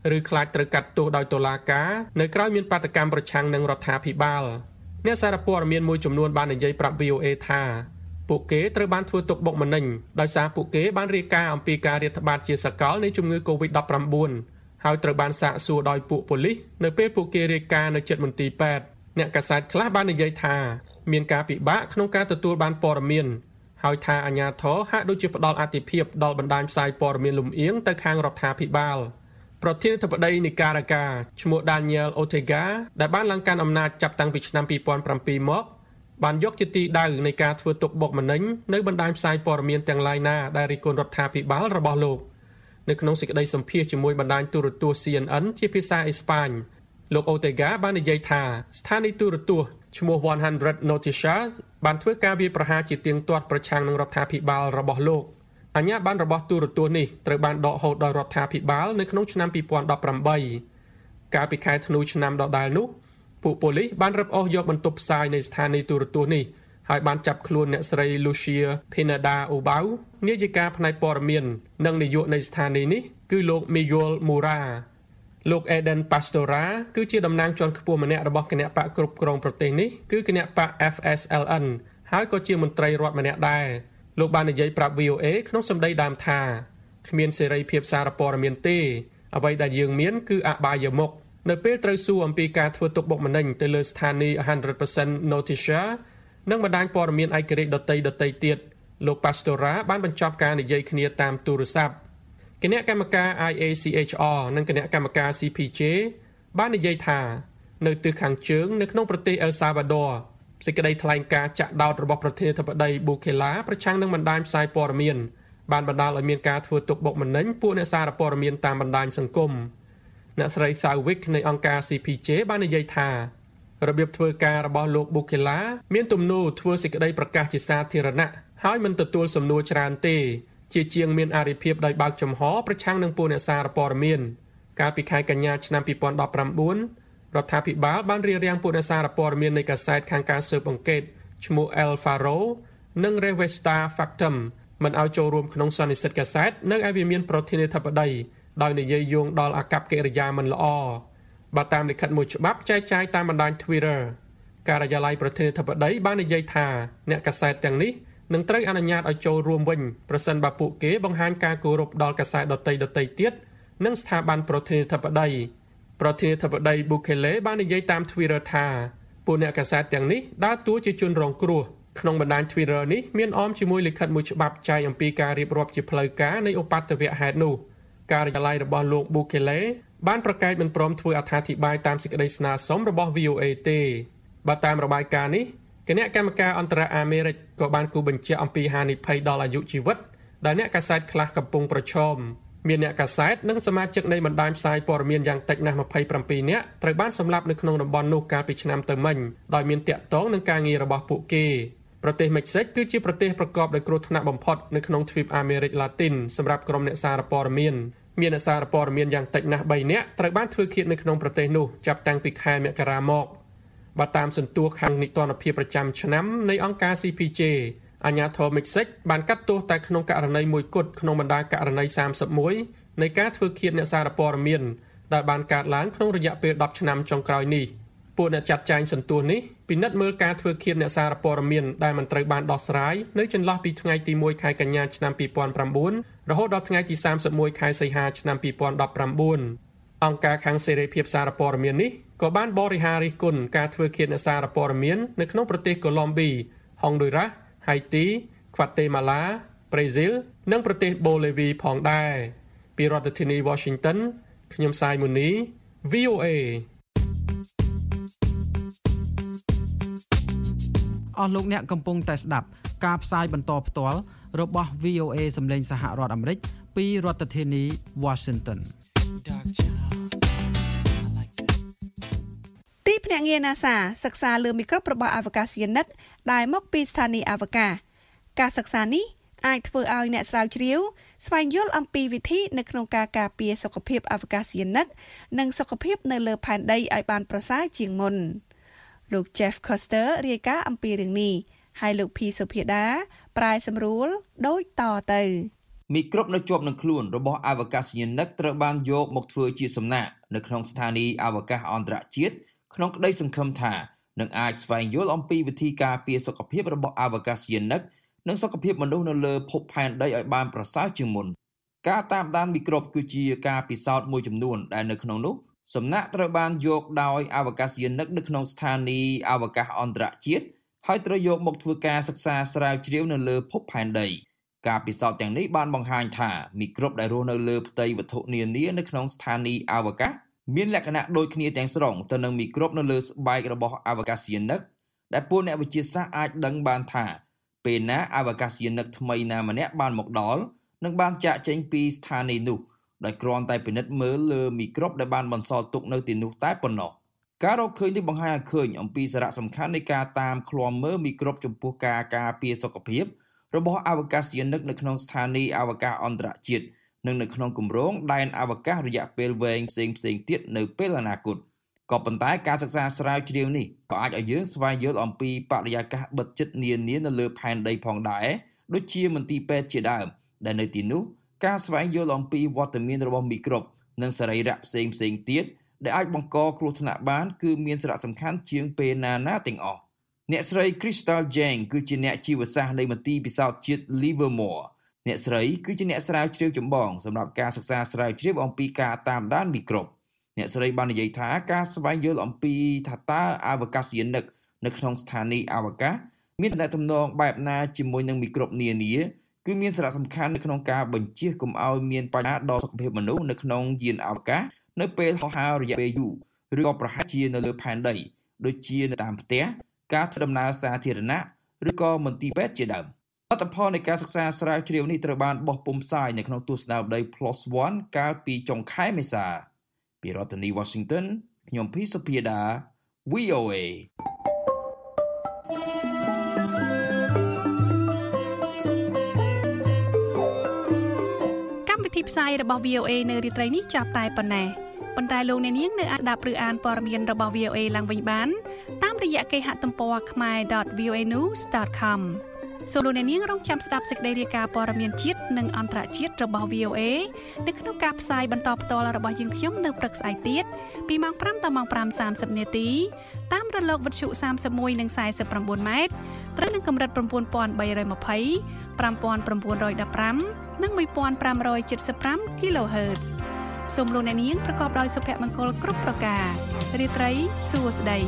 ឬខ្លាចត្រូវកាត់ទោសដោយតុលាការនៅក្រៅមានបាតកម្មប្រឆាំងនឹងរដ្ឋាភិបាលអ្នកសារព័ត៌មានមួយចំនួនបាននិយាយប្រាប់ វី អូ เอ ថាពួកគេត្រូវបានធ្វើទុកបុកម្នេញដោយសារពួកគេបានរាយការណ៍អំពីការរាតត្បាតជាសកលនៃជំងឺ កូវីដ ដប់ប្រាំបួន ហើយត្រូវបានសាកសួរដោយពួកប៉ូលីសនៅពេលពួកគេរាយការណ៍នៅជិតមន្ទីរពេទ្យអ្នកកាសែតខ្លះបាននិយាយថាមានការពិបាកក្នុងការទទួលបានព័ត៌មានហើយថាអាជ្ញាធរហាក់ដូចជាផ្ដល់អាទិភាពដល់បណ្ដាញផ្សាយព័ត៌មានលំអៀងទៅខាងរដ្ឋាភិបាលប្រធានាធិបតីនីការ៉ាហ្កាឈ្មោះ Daniel Ortega ដែលបានឡើងកាន់អំណាចចាប់តាំងពីឆ្នាំពីរពាន់ប្រាំពីរមកបានយកជាទីដៅនៃការធ្វើទុកបុកម្នេញនៅបណ្ដាញផ្សាយព័ត៌មានទាំងឡាយណាដែលរិះគន់រដ្ឋាភិបាលរបស់លោកនៅក្នុងសេចក្តីសម្ភាសន៍ជាមួយបណ្ដាញទូរទស្សន៍ ซี เอ็น เอ็น ជាភាសាអេស្ប៉ាញលោក Ortega បាននិយាយថាស្ថានីយទូរទស្សន៍ឈ្មោះone hundred Noticias បានធ្វើការវាយប្រហារជាទៀងទាត់ប្រឆាំងនឹងរដ្ឋាភិបាលរបស់លោកអាជ្ញាប័ណ្ណរបស់ទូរទស្សន៍នេះត្រូវបានដកហូតដោយរដ្ឋាភិបាលនៅក្នុងឆ្នាំពីរពាន់ដប់ប្រាំបីកាលពីខែធ្នូឆ្នាំដដែលនោះពួកប៉ូលីសបានរឹបអូសយកបន្ទប់ផ្សាយនៃស្ថានីយទូរទស្សន៍នេះហើយបានចាប់ខ្លួនអ្នកស្រី Lucia Pineda Ubau នាយិកាផ្នែកព័ត៌មាននិងនាយកនៃស្ថានីយ៍នេះគឺលោក Miguel Mura លោក Eden Pastora គឺជាតំណាងជាន់ខ្ពស់ម្នាក់របស់គណៈបកគ្រប់គ្រងប្រទេសនេះគឺគណៈបក F S L N ហើយក៏ជាមន្ត្រីរដ្ឋម្នាក់ដែរលោកបាននិយាយប្រាប់ វី អូ เอ ក្នុងសម្ដីដើមថាគ្មានសេរីភាពសារព័ត៌មានទេអ្វីដែលយើងមានគឺអបាយមុខនៅពេលត្រូវសួរអំពីការធ្វើទុកបុកម្នេញទៅលើស្ថានីយ៍one hundred percent Noticia និងបណ្ដាញព័ត៌មានឯករាជ្យដទៃដទៃទៀតលោក Pastora បានបញ្ចប់ការនិយាយគ្នាតាមទូរស័ព្ទគណៈកម្មការ I A C H R និងគណៈកម្មការ C P J បាននិយាយថានៅទិសខាងជើងនៅក្នុងប្រទេស El Salvador សេចក្តីថ្លែងការណ៍ចាក់ដោតរបស់ប្រធានាធិបតី Bukele ប្រឆាំងនឹងបណ្ដាញផ្សាយព័ត៌មានបានបណ្ដាលឲ្យមានការធ្វើទុកបុកម្នេញពួកអ្នកសារព័ត៌មានតាមបណ្ដាញសង្គមអ្នកស្រី Sawick នៃអង្គការ C P J បាននិយាយថារបៀបធ្វើការរបស់លោក Bukele មានទំនោរធ្វើសេចក្តីប្រកាសជាសាធារណៈហើយមិនទទួលសំណួរច្រើនទេជាជាងមានអារិភាពដោយបើកចំហប្រឆាំងនឹងពួកអ្នកសារព័ត៌មានកាលពីខែកញ្ញាឆ្នាំពីរពាន់ដប់ប្រាំបួនរដ្ឋាភិបាលបានរារាំងពួកអ្នកសារព័ត៌មាននៃកាសែតខាងការស៊ើបអង្កេតឈ្មោះ El Faro និង Revista Factum មិនឲ្យចូលរួមក្នុងសន្និសីទកាសែតនៅឯវាមានប្រធានាធិបតីដោយនិយាយយោងដល់អាកប្បកិរិយាមិនល្អបើតាមលិខិតមួយច្បាប់ចែកចាយតាមបណ្ដាញ Twitter ការិយាល័យប្រធានាធិបតីបាននិយាយថាអ្នកកាសែតទាំងនេះនឹងត្រូវអនុញ្ញាតឲ្យចូលរួមវិញប្រសិនបើពួកគេបង្ហាញការគោរពដល់កាសែតដទៃដទៃទៀតនិងស្ថាប័នប្រធានាធិបតីប្រធានាធិបតី Bukele បាននិយាយតាម Twitter ថាពួកអ្នកកាសែតទាំងនេះដើរតួជាជនរងគ្រោះក្នុងបណ្ដាញ Twitter នេះមានអមជាមួយលិខិតមួយច្បាប់ចែងអំពីការរៀបរាប់ជាផ្លូវការនៃឧបទ្ទវហេតុនោះការិយាល័យរបស់លោក Bukele បានប្រកែកមិនព្រមធ្វើអត្ថាធិប្បាយតាមសេចក្តីស្នើសុំរបស់ វី អូ เอ ទេបើតាមរបាយការណ៍នេះគណៈកម្មការអន្តរអាមេរិកក៏បានគូបញ្ជាក់អំពីហានិភ័យដល់អាយុជីវិតដែលអ្នកកាសែតខ្លះកំពុងប្រឈមមានអ្នកកាសែតនិងសមាជិកនៃបណ្ដាញផ្សាយព័ត៌មានយ៉ាងតិចណាស់ម្ភៃប្រាំពីរនាក់ត្រូវបានសម្លាប់នៅក្នុងតំបន់នោះកាលពីឆ្នាំទៅមិញដោយមានតាក់ទងនឹងការងាររបស់ពួកគេប្រទេសមិចស៊ិកគឺជាប្រទេសប្រកបដោយគ្រោះថ្នាក់បំផុតនៅក្នុងទ្វីបអាមេរិកឡាទីនសម្រាប់ក្រុមអ្នកសារព័ត៌មានមានអ្នកសារព័ត៌មានយ៉ាងតិចណាស់បីនាក់ត្រូវបានធ្វើឃាតនៅក្នុងប្រទេសនោះចាប់តាំងពីខែមករាមកបើតាមសន្ទុះខាងនីតិរដ្ឋភាពប្រចាំឆ្នាំនៃអង្គការ C P J អាជ្ញាធរមិចស៊ិកបានកាត់ទោសតែក្នុងករណីមួយគត់ក្នុងបណ្ដាករណីសាមសិបមួយនៃការធ្វើឃាតអ្នកសារព័ត៌មានដែលបានកើតឡើងក្នុងរយៈពេលដប់ឆ្នាំចុងក្រោយនេះពួកអ្នកចាត់ចែងសន្ទុះនេះពិនិត្យមើលការធ្វើឃាតអ្នកសារព័ត៌មានដែលមិនត្រូវបានដោះស្រាយនៅចន្លោះពីថ្ងៃទីមួយខែកញ្ញាឆ្នាំពីរពាន់ប្រាំបួនរហូតដល់ថ្ងៃទីសាមសិបមួយខែសីហាឆ្នាំពីរពាន់ដប់ប្រាំបួនអង្គការខាងសេរីភាពសារព័ត៌មាននេះក៏បានបរិហារិះគន់ការធ្វើឃាតអ្នកសារព័ត៌មាននៅក្នុងប្រទេសកូឡុំប៊ី ហុងឌុយរ៉ាស ហៃទី ខ្វាតេម៉ាឡា ប្រេស៊ីលនិងប្រទេសបូលេវីផងដែរពីរដ្ឋធានី Washington ខ្ញុំសាយមូនី វី អូ เอអស់លោកអ្នកកំពុងតែស្ដាប់ការផ្សាយបន្តផ្ទាល់របស់ វី អូ เอ សម្លេងសហរដ្ឋអាមេរិកពីរដ្ឋធានី Washington ទីភ្នាក់ងារ NASA សិក្សាលើមីក្រូបរបស់អវកាសយានិកដែលមកពីស្ថានីយ៍អវកាសការសិក្សានេះអាចធ្វើឲ្យអ្នកស្រាវជ្រាវស្វែងយល់អំពីវិធីនៅក្នុងការការពារសុខភាពអវកាសយានិកនិងសុខភាពនៅលើផែនដីឲ្យបានប្រសើរជាងមុនលោក Jeff Koster រាយការណ៍អំពីរឿងនេះហើយលោក P សុភាដាប្រែសម្រួលដូចតទៅមីក្រូបនៅជាប់នឹងខ្លួនរបស់អវកាសយានិកត្រូវបានយកមកធ្វើជាសំណាក់នៅក្នុងស្ថានីយ៍អវកាសអន្តរជាតិក្នុងក្តីសង្ឃឹមថានឹងអាចស្វែងយល់អំពីវិធីការពារសុខភាពរបស់អវកាសយានិកនិងសុខភាពមនុស្សនៅលើភពផែនដីឲ្យបានប្រសើរជាងមុនការតាមដានមីក្រូបគឺជាការពិសោធន៍មួយចំនួនដែលនៅក្នុងនោះសំណាក់ត្រូវបានយកដោយអវកាសយានិកនៅក្នុងស្ថានីយ៍អវកាសអន្តរជាតិហើយត្រូវយកមកធ្វើការសិក្សាស្រាវជ្រាវនៅលើភពផែនដីការពិសោធន៍ទាំងនេះបានបង្ហាញថាមីក្រូបដែលរស់នៅលើផ្ទៃវត្ថុនានានៅក្នុងស្ថានីយ៍អវកាសមានលក្ខណៈដូចគ្នាទាំងស្រុងទៅនឹងមីក្រូបនៅលើស្បែករបស់អវកាសយានិកដែលពួកអ្នកវិទ្យាសាស្ត្រអាចដឹងបានថាពេលណាអវកាសយានិកថ្មីណាម្នាក់បានមកដល់និងបានចាកចេញពីស្ថានីយ៍នោះដោយគ្រាន់តែពិនិត្យមើលលើមីក្រូបដែលបានបន្សល់ទុកនៅទីនោះតែប៉ុណ្ណោះការរកឃើញនេះបង្ហាញឲ្យឃើញអំពីសារៈសំខាន់នៃការតាមឃ្លាំមើលមីក្រូបចំពោះការការពារសុខភាពរបស់អវកាសយានិកនៅក្នុងស្ថានីយ៍អវកាសអន្តរជាតិនិងនៅក្នុងគម្រោងដែនអវកាសរយៈពេលវែងផ្សេងផ្សេងទៀតនៅពេលអនាគតក៏ប៉ុន្តែការសិក្សាស្រាវជ្រាវនេះក៏អាចឲ្យយើងស្វែងយល់អំពីបរិយាកាសបិទជិតនានានៅលើផែនដីផងដែរដូចជាមន្ទីរពេទ្យជាដើមដែលនៅទីនោះការស្វែងយល់អំពីវត្តមានរបស់មីក្រូបនិងសរីរៈផ្សេងផ្សេងទៀតដែលអាចបង្កគ្រោះថ្នាក់បានគឺមានសារៈសំខាន់ជាងពេលណាណាទាំងអស់អ្នកស្រី Crystal Jane គឺជាអ្នកជីវសាស្ត្រនៃមន្ទីរពិសោធន៍ជាតិ Livermore អ្នកស្រីគឺជាអ្នកស្រាវជ្រាវចម្បងសម្រាប់ការសិក្សាស្រាវជ្រាវអំពីការតាមដានមីក្រូបអ្នកស្រីបាននិយាយថាការស្វែងយល់អំពីថាតើអវកាសយានិកនៅក្នុងស្ថានីយ៍អវកាសមានទំនាក់ទំនងបែបណាជាមួយនឹងមីក្រូបនានាគឺមានសារៈសំខាន់នៅក្នុងការបញ្ជៀសកុំឲ្យមានបញ្ហាដល់សុខភាពមនុស្សនៅក្នុងយានអវកាសនៅពេលហោះហើររយៈពេលយូរឬក៏ប្រហែលជានៅលើផែនដីដូចជានៅតាមផ្ទះការធ្វើដំណើរសាធារណៈឬក៏មន្ទីរពេទ្យជាដើមលទ្ធផលនៃការសិក្សាស្រាវជ្រាវនេះត្រូវបានបោះពុម្ពផ្សាយនៅក្នុងទស្សនាវដ្តី Plus One កាលពីចុងខែមេសាពីរដ្ឋធានី Washington ខ្ញុំភីសុភាដា វី អូ เอកម្មវិធីផ្សាយរបស់ វី អូ เอ នៅរាត្រីនេះចាប់តែប៉ុណ្ណេះប៉ុន្តែលោកអ្នកនាងនៅអាចស្ដាប់ឬអានព័ត៌មានរបស់ វី អូ เอ ឡើងវិញបានតាមរយៈគេហទំព័រ khmae dot v o a news dot com សូមលោកអ្នកនាងរងចាំស្ដាប់សេចក្តីរាយការណ៍ព័ត៌មានជាតិនិងអន្តរជាតិរបស់ វី អូ เอ នៅក្នុងការផ្សាយបន្តផ្ទាល់របស់យើងខ្ញុំនៅព្រឹកស្អែកទៀតពីម៉ោងប្រាំដល់ម៉ោងប្រាំសាមសិបនាទីតាមរលកវិទ្យុសាមសិបមួយនិងសាយសិបប្រាំម៉ែត្រត្រូវនឹងកម្រិត៩,៣២០ ៥,៩១៥ និងmột nghìn năm trăm bảy mươi lăm គីឡូហឺតซ์ សូមលោកអ្នកនាងប្រកបដោយសុភមង្គលគ្រប់ប្រការរាត្រីសួស្តី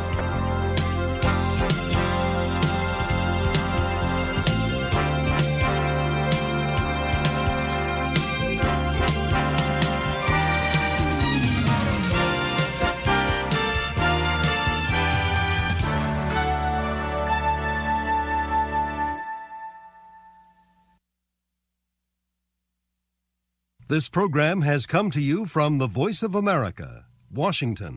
This program has come to you from the Voice of America, Washington.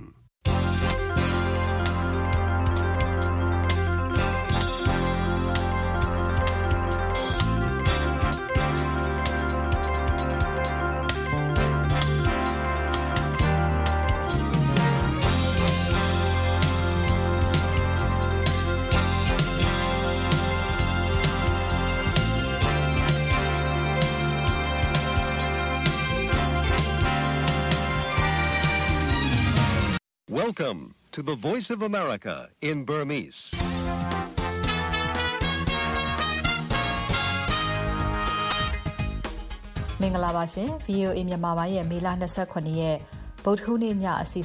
Welcome to the Voice of America in Burmese. မင်္ဂလာပါရှင် ဗီ အို အေ မြန်မာပိုင်းရဲ့မေလ၂၈ရက်ဗုဒ္ဓဟူးနေ့ညအစီ